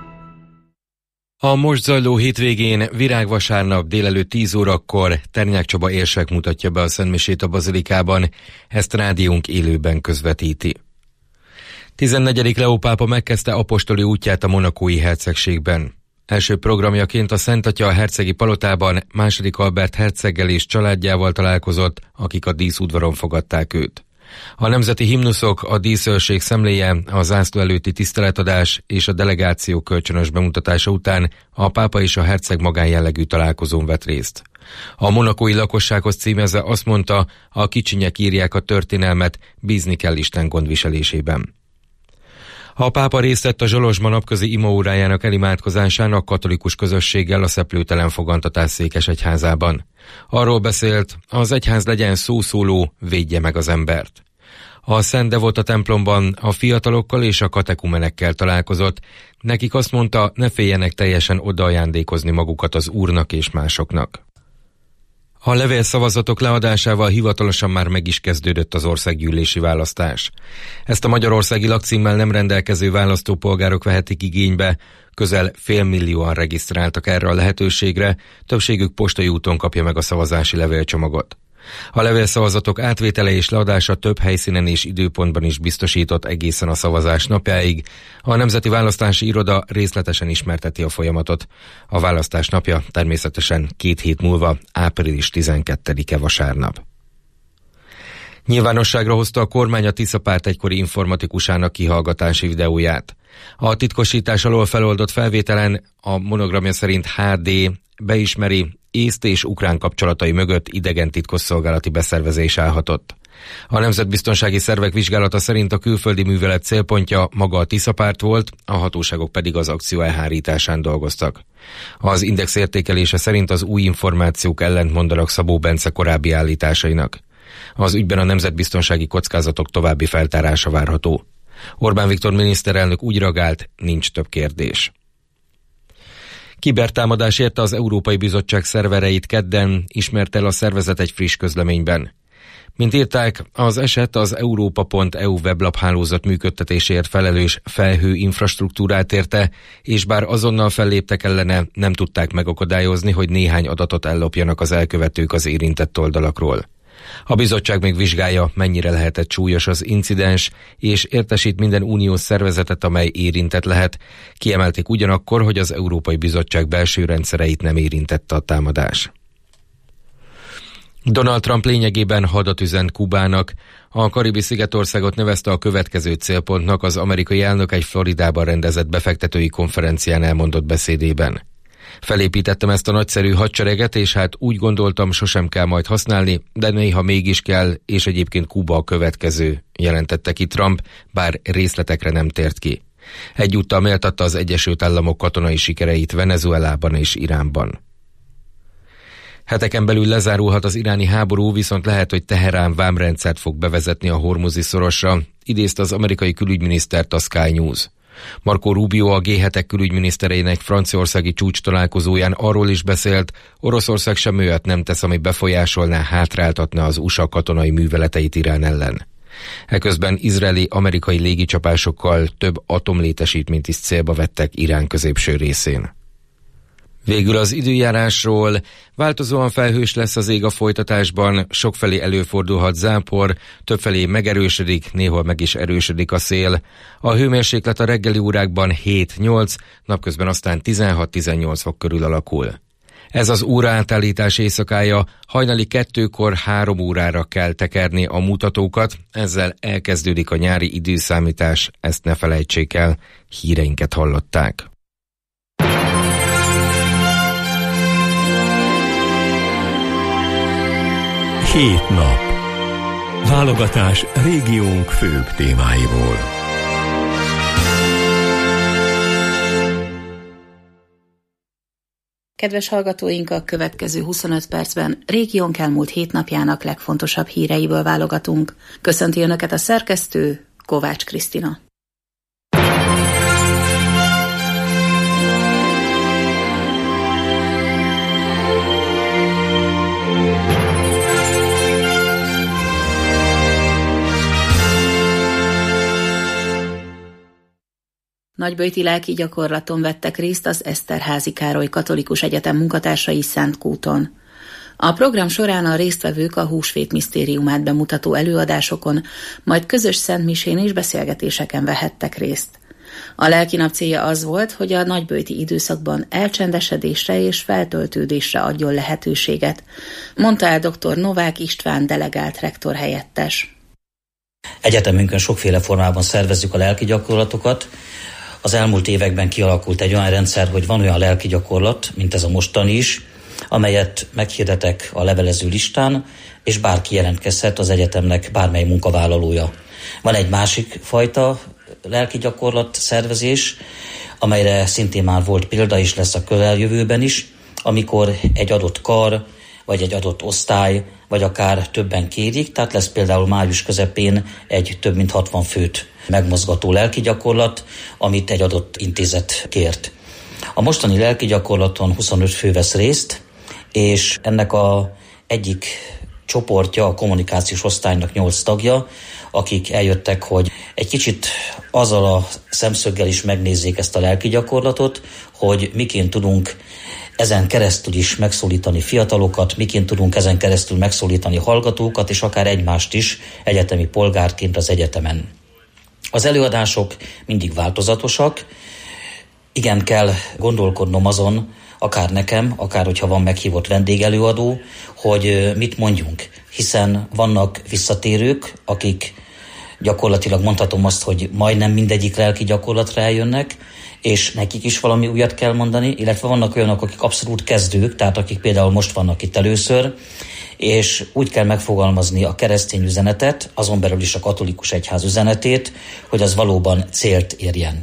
A most zajló hétvégén virágvasárnap délelőtt 10 órakor Ternyák Csaba érsek mutatja be a szentmisét a bazilikában, ezt rádiónk élőben közvetíti. 14. Leó pápa megkezdte apostoli útját a monakói hercegségben. Első programjaként a Szent Atya a hercegi palotában II. Albert herceggel és családjával találkozott, akik a díszudvaron fogadták őt. A nemzeti himnuszok, a díszőrség szemléje, a zászló előtti tiszteletadás és a delegáció kölcsönös bemutatása után a pápa és a herceg magánjellegű találkozón vett részt. A monakói lakossághoz címezve azt mondta, a kicsinyek írják a történelmet, bízni kell Isten gondviselésében. A pápa részt vett a Zsolozsma napközi imaórájának elimádkozásán a katolikus közösséggel a Szeplőtelen Fogantatás székesegyházában. Arról beszélt, az egyház legyen szószóló, védje meg az embert. A Szent Devota templomban a fiatalokkal és a katekumenekkel találkozott, nekik azt mondta, ne féljenek teljesen odaajándékozni magukat az Úrnak és másoknak. A levélszavazatok leadásával hivatalosan már meg is kezdődött az országgyűlési választás. Ezt a magyarországi lakcímmel nem rendelkező választópolgárok vehetik igénybe, közel 500 000 regisztráltak erre a lehetőségre, többségük postai úton kapja meg a szavazási levélcsomagot. A levélszavazatok átvétele és leadása több helyszínen és időpontban is biztosított egészen a szavazás napjáig. A Nemzeti Választási Iroda részletesen ismerteti a folyamatot. A választás napja természetesen 2 hét múlva, április 12-e vasárnap. Nyilvánosságra hozta a kormány a Tisza Párt egykori informatikusának kihallgatási videóját. A titkosítás alól feloldott felvételen a monogramja szerint HD beismeri, észt és ukrán kapcsolatai mögött idegen titkosszolgálati beszervezés állhatott. A nemzetbiztonsági szervek vizsgálata szerint a külföldi művelet célpontja maga a Tisza Párt volt, a hatóságok pedig az akció elhárításán dolgoztak. Az Index értékelése szerint az új információk ellentmondanak Szabó Bence korábbi állításainak. Az ügyben a nemzetbiztonsági kockázatok további feltárása várható. Orbán Viktor miniszterelnök úgy reagált, nincs több kérdés. Kibertámadás érte az Európai Bizottság szervereit kedden, ismert el a szervezet egy friss közleményben. Mint írták, az eset az europa.eu weblap-hálózat működtetéséért felelős felhő infrastruktúrát érte, és bár azonnal felléptek ellene, nem tudták megakadályozni, hogy néhány adatot ellopjanak az elkövetők az érintett oldalakról. A bizottság még vizsgálja, mennyire lehetett súlyos az incidens, és értesít minden uniós szervezetet, amely érintett lehet. Kiemelték ugyanakkor, hogy az Európai Bizottság belső rendszereit nem érintette a támadás. Donald Trump lényegében hadat üzent Kubának. A Karibi-szigetországot nevezte a következő célpontnak az amerikai elnök egy Floridában rendezett befektetői konferencián elmondott beszédében. Felépítettem ezt a nagyszerű hadsereget, és hát úgy gondoltam, sosem kell majd használni, de néha mégis kell, és egyébként Kuba a következő, jelentette ki Trump, bár részletekre nem tért ki. Egyúttal méltatta az Egyesült Államok katonai sikereit Venezuelában és Iránban. Heteken belül lezárulhat az iráni háború, viszont lehet, hogy Teherán vámrendszert fog bevezetni a Hormuzi szorosra, idézte az amerikai külügyminisztert a Sky News. Marco Rubio, a G7-ek külügyminisztereinek franciaországi csúcs találkozóján arról is beszélt, Oroszország sem olyat nem tesz, ami befolyásolná, hátráltatna az USA katonai műveleteit Irán ellen. Eközben izraeli-amerikai légicsapásokkal több atomlétesítményt is célba vettek Irán középső részén. Végül az időjárásról. Változóan felhős lesz az ég a folytatásban, sokfelé előfordulhat zápor, többfelé megerősödik, néhol meg is erősödik a szél. A hőmérséklet a reggeli órákban 7-8, napközben aztán 16-18 fok körül alakul. Ez az óraátállítás éjszakája, hajnali 2-kor 3 órára kell tekerni a mutatókat, ezzel elkezdődik a nyári időszámítás, ezt ne felejtsék el, híreinket hallották. Hét nap. Válogatás régiónk főbb témáiból. Kedves hallgatóink, a következő 25 percben régiónk elmúlt 7 napjának legfontosabb híreiből válogatunk. Köszönti Önöket a szerkesztő, Kovács Krisztina. Nagyböjti lelki gyakorlaton vettek részt az Eszterházy Károly Katolikus Egyetem munkatársai Szentkúton. A program során a résztvevők a húsvét misztériumát bemutató előadásokon, majd közös szentmisén és beszélgetéseken vehettek részt. A lelkinap célja az volt, hogy a nagyböjti időszakban elcsendesedésre és feltöltődésre adjon lehetőséget, mondta el dr. Novák István delegált rektor helyettes. Egyetemünkön sokféle formában szervezzük a lelki gyakorlatokat. Az elmúlt években kialakult egy olyan rendszer, hogy van olyan lelki gyakorlat, mint ez a mostani is, amelyet meghirdetek a levelező listán, és bárki jelentkezhet, az egyetemnek bármely munkavállalója. Van egy másik fajta lelki gyakorlat szervezés, amelyre szintén már volt példa, és lesz a közeljövőben is, amikor egy adott kar, vagy egy adott osztály, vagy akár többen kérik, tehát lesz például május közepén egy több mint 60 főt megmozgató lelki gyakorlat, amit egy adott intézet kért. A mostani lelki gyakorlaton 25 fő vesz részt, és ennek a egyik csoportja, a kommunikációs osztálynak 8 tagja, akik eljöttek, hogy egy kicsit azzal a szemszöggel is megnézzék ezt a lelki gyakorlatot, hogy miként tudunk ezen keresztül is megszólítani fiatalokat, miként tudunk ezen keresztül megszólítani hallgatókat, és akár egymást is egyetemi polgárként az egyetemen. Az előadások mindig változatosak, igen, kell gondolkodnom azon, akár nekem, akár hogyha van meghívott vendégelőadó, hogy mit mondjunk, hiszen vannak visszatérők, akik gyakorlatilag mondhatom azt, hogy majdnem mindegyik lelki gyakorlatra eljönnek, és nekik is valami újat kell mondani, illetve vannak olyanok, akik abszolút kezdők, tehát akik például most vannak itt először, és úgy kell megfogalmazni a keresztény üzenetet, azon belül is a katolikus egyház üzenetét, hogy az valóban célt érjen.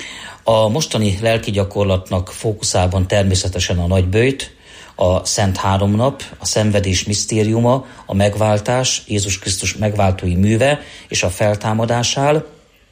A mostani lelki gyakorlatnak fókuszában természetesen a nagyböjt, a Szent Háromnap, a szenvedés misztériuma, a megváltás, Jézus Krisztus megváltói műve és a feltámadás áll,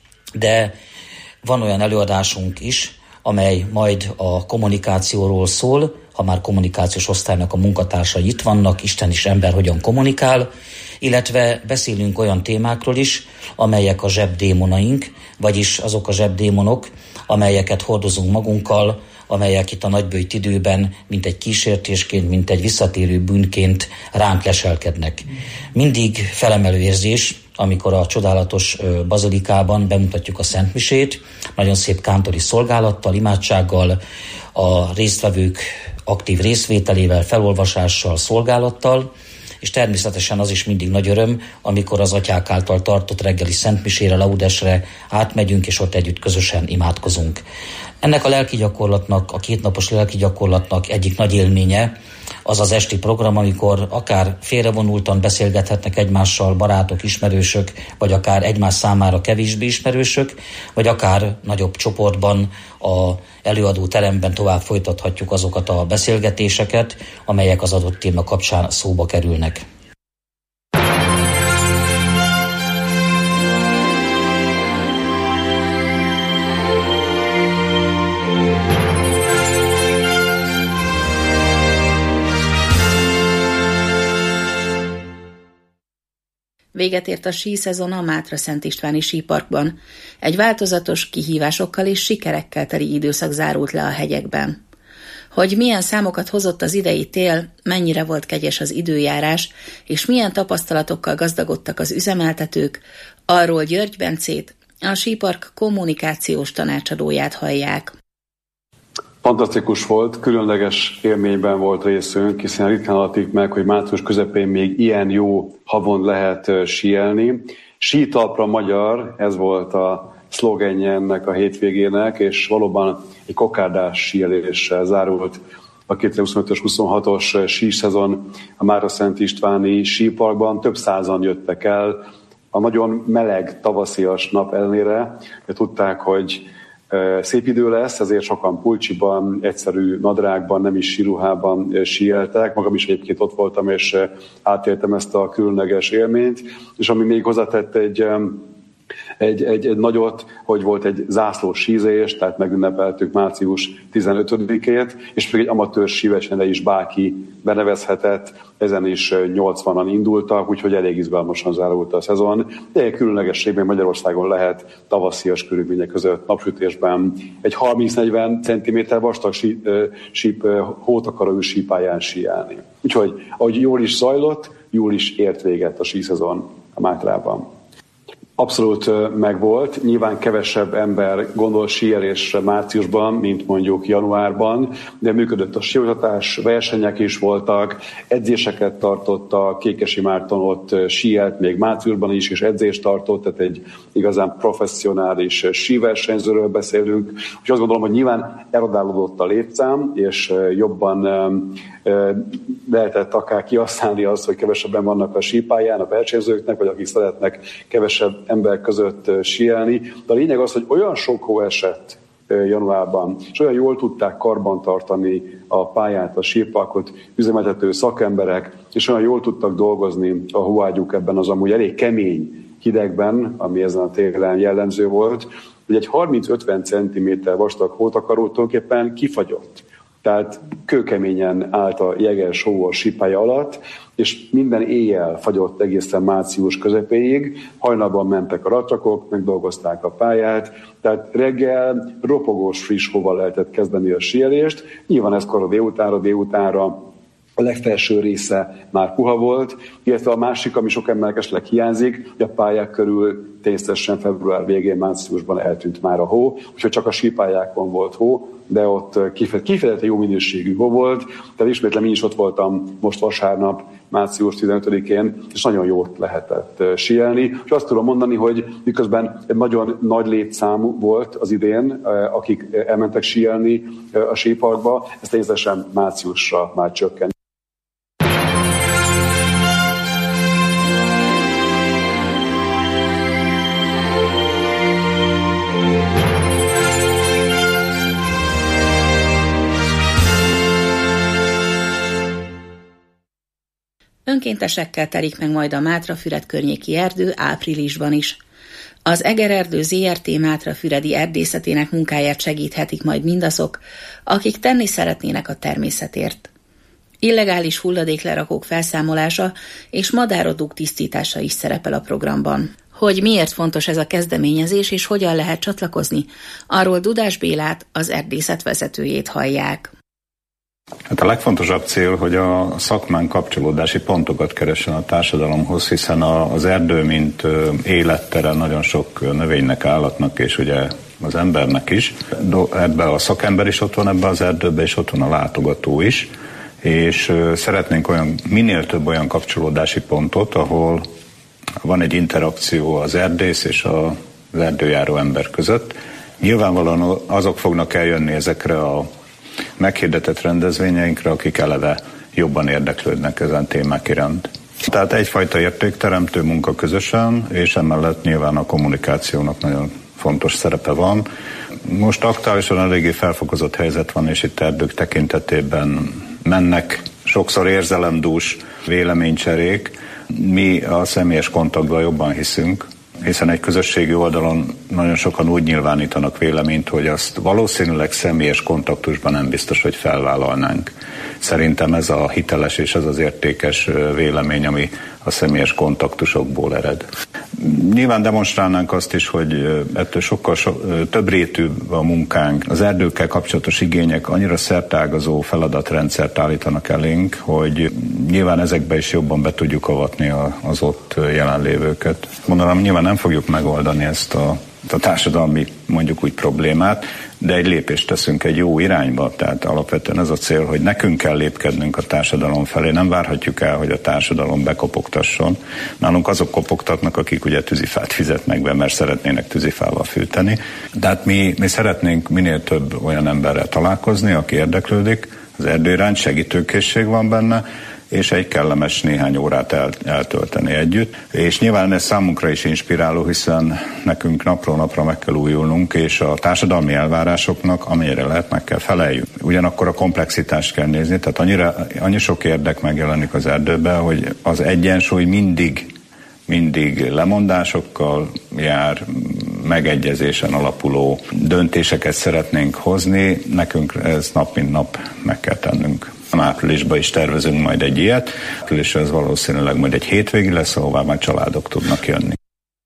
de van olyan előadásunk is, amely majd a kommunikációról szól, ha már kommunikációs osztálynak a munkatársai itt vannak, Isten és ember hogyan kommunikál, illetve beszélünk olyan témákról is, amelyek a zsebdémonaink, vagyis azok a zsebdémonok, amelyeket hordozunk magunkkal, amelyek itt a nagyböjt időben, mint egy kísértésként, mint egy visszatérő bűnként ránk leselkednek. Mindig felemelő érzés, amikor a csodálatos bazilikában bemutatjuk a szentmisét, nagyon szép kántori szolgálattal, imádsággal, a résztvevők aktív részvételével, felolvasással, szolgálattal, és természetesen az is mindig nagy öröm, amikor az atyák által tartott reggeli szentmisére, laudesre átmegyünk, és ott együtt közösen imádkozunk. Ennek a lelki gyakorlatnak, a kétnapos lelki gyakorlatnak egyik nagy élménye az az esti program, amikor akár félrevonultan beszélgethetnek egymással barátok, ismerősök, vagy akár egymás számára kevésbé ismerősök, vagy akár nagyobb csoportban a előadó teremben tovább folytathatjuk azokat a beszélgetéseket, amelyek az adott téma kapcsán szóba kerülnek. Véget ért a síszezon a Mátra-Szent Istváni síparkban. Egy változatos, kihívásokkal és sikerekkel teli időszak zárult le a hegyekben. Hogy milyen számokat hozott az idei tél, mennyire volt kegyes az időjárás, és milyen tapasztalatokkal gazdagodtak az üzemeltetők, arról György Bencét, a sípark kommunikációs tanácsadóját hallják. Fantasztikus volt, különleges élményben volt részünk, hiszen ritkán adatik meg, hogy március közepén még ilyen jó havon lehet síelni. Sítalpra magyar, ez volt a szlogenje ennek a hétvégének, és valóban egy kokárdás síeléssel zárult a 2025-ös 26-os síszezon a Mátra-Szent Istváni síparkban. Több százan jöttek el a nagyon meleg tavaszias nap ellenére, de tudták, hogy szép idő lesz, ezért sokan pulcsiban, egyszerű nadrágban, nem is síruhában síeltek. Magam is egyébként ott voltam, és átéltem ezt a különleges élményt. És ami még hozzátett egy nagyot, hogy volt egy zászlós sízés, tehát megünnepeltük március 15-ét, és még egy amatőr síversenyre is bárki benevezhetett, ezen is 80-an indultak, úgyhogy elég izgalmasan zárult a szezon. De egy különlegességben Magyarországon lehet tavaszias körülmények között napsütésben egy 30-40 cm vastag hótakaró sípályán síelni. Úgyhogy ahogy jól is zajlott, jól is ért véget a síszezon a Mátrában. Abszolút megvolt. Nyilván kevesebb ember gondol síelésre márciusban, mint mondjuk januárban, de működött a síoktatás, versenyek is voltak, edzéseket tartott a Kékesi Márton, ott síelt még márciusban is, és edzést tartott, tehát egy igazán professzionális síversenyzőről beszélünk. Úgyhogy azt gondolom, hogy nyilván erodálódott a létszám, és jobban lehetett akár kihasználni azt, hogy kevesebben vannak a sípályán a versenyzőknek, vagy akik szeretnek kevesebb ember között síelni. De a lényeg az, hogy olyan sok hó esett januárban, és olyan jól tudták karbantartani a pályát, a síparkot üzemeltető szakemberek, és olyan jól tudtak dolgozni a hóágyuk ebben az amúgy elég kemény hidegben, ami ezen a télen jellemző volt, hogy egy 30-50 cm vastag hótakaró tulajdonképpen kifagyott. Tehát kőkeményen állt a jeges hó a sípálya alatt, és minden éjjel fagyott egészen március közepéig, hajnalban mentek a ratrakok, megdolgozták a pályát, tehát reggel ropogós friss hóval lehetett kezdeni a síelést, nyilván ez kora délutánra a legfelső része már puha volt, illetve a másik, ami sok embernek esetleg hiányzik, hogy a pályák körül természetesen február végén, márciusban eltűnt már a hó, úgyhogy csak a sípályákon volt hó, de ott kifejezetten jó minőségű hó volt. Tehát ismétlem, én is ott voltam most vasárnap, március 15-én, és nagyon jót lehetett síelni. És azt tudom mondani, hogy miközben egy nagyon nagy létszám volt az idén, akik elmentek síelni a síparkba, ez természetesen márciusra már csökkent. Önkéntesekkel telik meg majd a Mátrafüred környéki erdő áprilisban is. Az Egererdő ZRT mátrafüredi erdészetének munkáját segíthetik majd mindazok, akik tenni szeretnének a természetért. Illegális hulladéklerakók felszámolása és madárodók tisztítása is szerepel a programban. Hogy miért fontos ez a kezdeményezés és hogyan lehet csatlakozni, arról Dudás Bélát, az erdészet vezetőjét hallják. Hát a legfontosabb cél, hogy a szakmán kapcsolódási pontokat keressen a társadalomhoz, hiszen az erdő, mint élettere nagyon sok növénynek, állatnak és ugye az embernek is. Ebben a szakember is ott van ebben az erdőben, és ott van a látogató is, és szeretnénk minél több olyan kapcsolódási pontot, ahol van egy interakció az erdész és az erdőjáró ember között. Nyilvánvalóan azok fognak eljönni ezekre a meghirdetett rendezvényeinkre, akik eleve jobban érdeklődnek ezen témák iránt. Tehát egyfajta értékteremtő munka közösen, és emellett nyilván a kommunikációnak nagyon fontos szerepe van. Most aktuálisan eléggé felfokozott helyzet van, és itt erdők tekintetében mennek sokszor érzelemdús véleménycserék. Mi a személyes kontaktban jobban hiszünk, hiszen egy közösségi oldalon nagyon sokan úgy nyilvánítanak véleményt, hogy azt valószínűleg személyes kontaktusban nem biztos, hogy felvállalnánk. Szerintem ez a hiteles és ez az értékes vélemény, ami a személyes kontaktusokból ered. Nyilván demonstrálnánk azt is, hogy ettől sokkal több rétűbb a munkánk. Az erdőkkel kapcsolatos igények annyira szerteágazó feladatrendszert állítanak elénk, hogy nyilván ezekbe is jobban be tudjuk avatni az ott jelenlévőket. Mondanám, nyilván nem fogjuk megoldani ezt a társadalmi, mondjuk úgy, problémát, de egy lépést teszünk egy jó irányba, tehát alapvetően ez a cél, hogy nekünk kell lépkednünk a társadalom felé, nem várhatjuk el, hogy a társadalom bekopogtasson. Nálunk azok kopogtatnak, akik ugye tűzifát fizetnek be, mert szeretnének tűzifával fűteni. De hát mi szeretnénk minél több olyan emberrel találkozni, aki érdeklődik, az erdő iránt segítőkészség van benne, és egy kellemes néhány órát eltölteni együtt. És nyilván ez számunkra is inspiráló, hiszen nekünk napról napra meg kell újulnunk, és a társadalmi elvárásoknak, amennyire lehet, meg kell feleljünk. Ugyanakkor a komplexitást kell nézni, tehát annyi sok érdek megjelenik az erdőben, hogy az egyensúly mindig lemondásokkal jár, megegyezésen alapuló döntéseket szeretnénk hozni, nekünk ez nap mint nap meg kell tennünk. Áprilisban is tervezünk majd egy ilyet, és ez valószínűleg majd egy hétvégi lesz, ahová már családok tudnak jönni.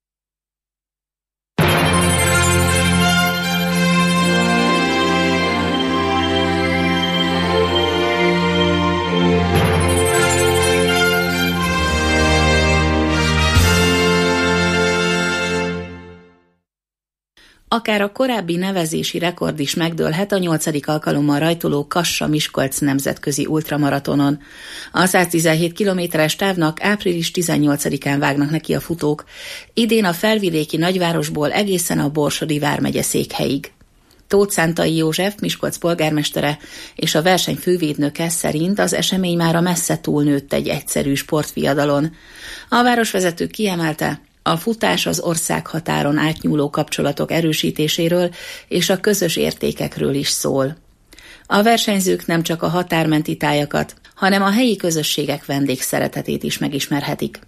Akár a korábbi nevezési rekord is megdőlhet a 8. alkalommal rajtoló Kassa-Miskolc nemzetközi ultramaratonon. A 117 kilométeres távnak április 18-án vágnak neki a futók, idén a felvidéki nagyvárosból egészen a Borsodi vármegye székhelyig. Tóth Szántai József, Miskolc polgármestere és a verseny fővédnöke szerint az esemény mára messze túlnőtt egy egyszerű sportviadalon. A városvezető kiemelte, A futás az országhatáron átnyúló kapcsolatok erősítéséről és a közös értékekről is szól. A versenyzők nem csak a határmenti tájakat, hanem a helyi közösségek vendégszeretetét is megismerhetik.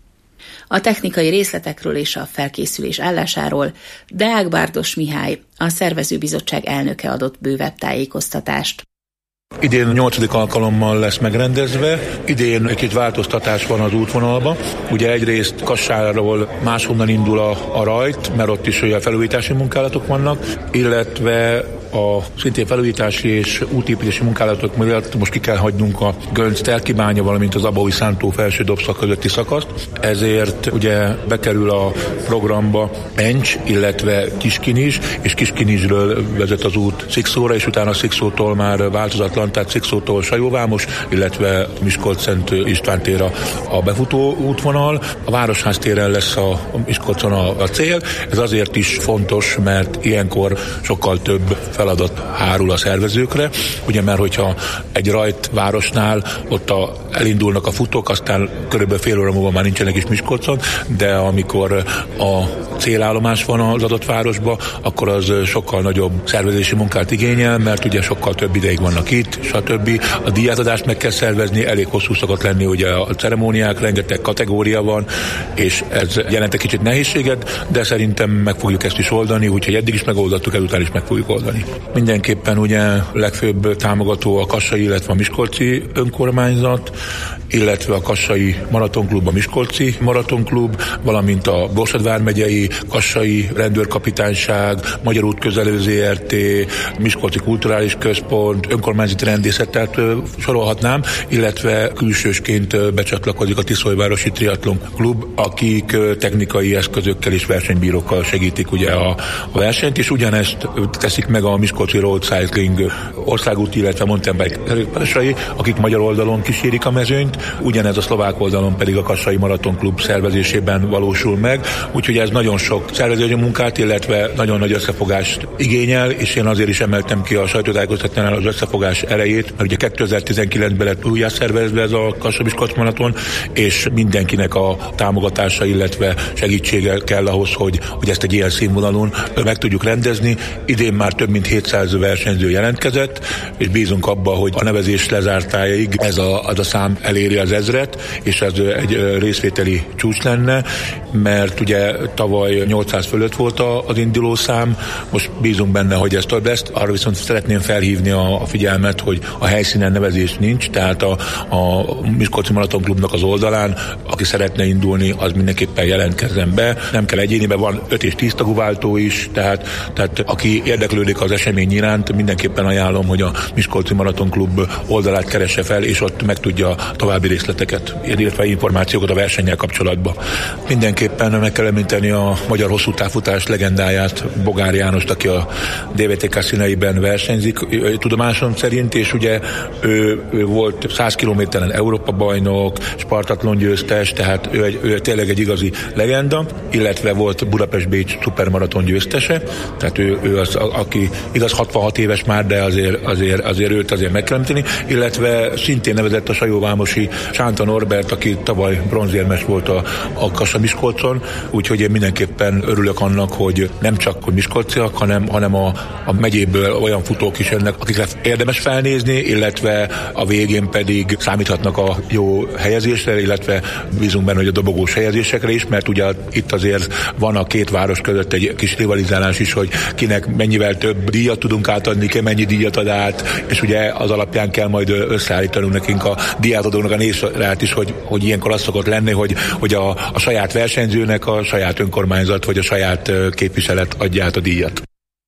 A technikai részletekről és a felkészülés állásáról Deák Bárdos Mihály, a szervezőbizottság elnöke adott bővebb tájékoztatást. Idén 8. alkalommal lesz megrendezve. Idén egy kicsit változtatás van az útvonalban. Ugye egyrészt Kassáról máshonnan indul a rajt, mert ott is olyan felújítási munkálatok vannak, illetve a szintén felújítási és útépítési munkálatok miatt most ki kell hagynunk a Gönc-Telkibánya, valamint az Abaúj-Szántó felső dobszak közötti szakaszt. Ezért ugye bekerül a programba Encs, illetve Kiskinizs, és Kiskinizsről vezet az út Szikszóra, és utána Szikszótól már változatlan, tehát Szikszótól Sajóvámos, illetve Miskolc-Szent István tér a befutó útvonal. A Városház téren lesz a Miskolcon a cél. Ez azért is fontos, mert ilyenkor sokkal több feladat hárul a szervezőkre, ugye mert hogyha egy rajtvárosnál ott elindulnak a futók, aztán körülbelül fél óra múlva már nincsenek is Miskolcon, de amikor a célállomás van az adott városba, akkor az sokkal nagyobb szervezési munkát igényel, mert ugye sokkal több ideig vannak itt, stb. A díjátadást meg kell szervezni, elég hosszú szokott lenni ugye a ceremóniák, rengeteg kategória van, és ez jelent egy kicsit nehézséget, de szerintem meg fogjuk ezt is oldani, úgyhogy eddig is megoldottuk, ezután is meg fogjuk oldani. Mindenképpen ugye legfőbb támogató a kassai, illetve a miskolci önkormányzat, illetve a Kassai Maratonklub, a Miskolci Maratonklub, valamint a Borsod vármegyei Kassai Rendőrkapitányság, Magyar Út Közelő Zrt., Miskolci Kulturális Központ, önkormányzati rendészet, tehát sorolhatnám, illetve külsősként becsatlakozik a Tiszolyvárosi Triatlon Klub, akik technikai eszközökkel és versenybírókkal segítik ugye a versenyt, és ugyanezt teszik meg a Miskolci Road Cycling országúti, illetve mountain bike kerékpárosai, akik magyar oldalon kísérik a mezőnyt, ugyanez a szlovák oldalon pedig a Kassai Maratonklub szervezésében valósul meg, úgyhogy ez nagyon sok szervezői munkát, illetve nagyon nagy összefogást igényel, és én azért is emeltem ki a sajtótájékoztatásnál az összefogás erejét, mert ugye 2019-ben lett újjá szervezve ez a Kassa-Miskolc maraton, és mindenkinek a támogatása, illetve segítsége kell ahhoz, hogy ezt egy ilyen színvonalon meg tudjuk rendezni. Idén már több mint 700 versenyző jelentkezett, és bízunk abba, hogy a nevezés lezártáig ez a szám eléri az 1000-et, és ez egy részvételi csúcs lenne, mert ugye tavaly 800 fölött volt az induló szám, most bízunk benne, hogy ez több lesz. Arra viszont szeretném felhívni a figyelmet, hogy a helyszínen nevezés nincs, tehát a Miskolci Maratonklubnak az oldalán, aki szeretne indulni, az mindenképpen jelentkezzen be. Nem kell egyénibe, van 5 és 10 tagú váltó is, tehát aki érdeklődik az esemény iránt, mindenképpen ajánlom, hogy a Miskolci Maratonklub oldalát keresse fel, és ott megtudja további részleteket, illetve információkat a versennyel kapcsolatban. Mindenképpen meg kell említeni a magyar hosszútávfutás legendáját, Bogár Jánost, aki a DVTK színeiben versenyzik tudomásom szerint, és ugye ő volt 100 kilométeren Európa bajnok, Spartatlon győztes, tehát ő tényleg egy igazi legenda, illetve volt Budapest-Bécs szupermaraton győztese, tehát ő az, aki igaz 66 éves már, de azért őt azért meg kell említeni, illetve szintén nevezett a sajóvámosi Sánta Norbert, aki tavaly bronzérmes volt a Kassa-Miskolcon, úgyhogy én mindenképpen örülök annak, hogy nem csak hogy miskolciak, hanem a megyéből olyan futók is jönnek, akikre érdemes felnézni, illetve a végén pedig számíthatnak a jó helyezésre, illetve bízunk benne, hogy a dobogós helyezésekre is, mert ugye itt azért van a két város között egy kis rivalizálás is, hogy kinek mennyivel több díjat tudunk átadni, ki mennyi díjat ad át, és ugye az alapján kell majd összeállítanunk nekünk a díjátadónak a nézrát is, hogy ilyenkor az szokott lenni, hogy a saját versenyzőnek a saját önkormányzat vagy a saját képviselet adja át a díjat.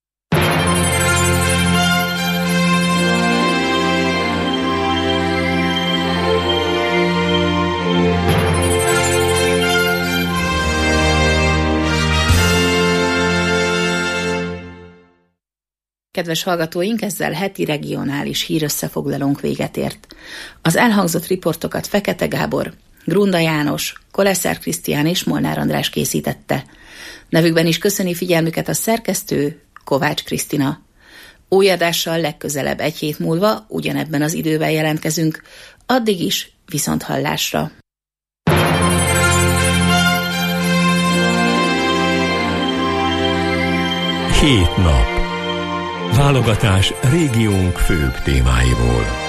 Kedves hallgatóink, ezzel heti regionális hírösszefoglalónk véget ért. Az elhangzott riportokat Fekete Gábor, Grunda János, Koleszer Krisztián és Molnár András készítette. Nevükben is köszöni figyelmüket a szerkesztő, Kovács Krisztina. Új adással legközelebb egy hét múlva ugyanebben az időben jelentkezünk, addig is viszonthallásra. 2 nap. Válogatás régiónk főbb témáiból.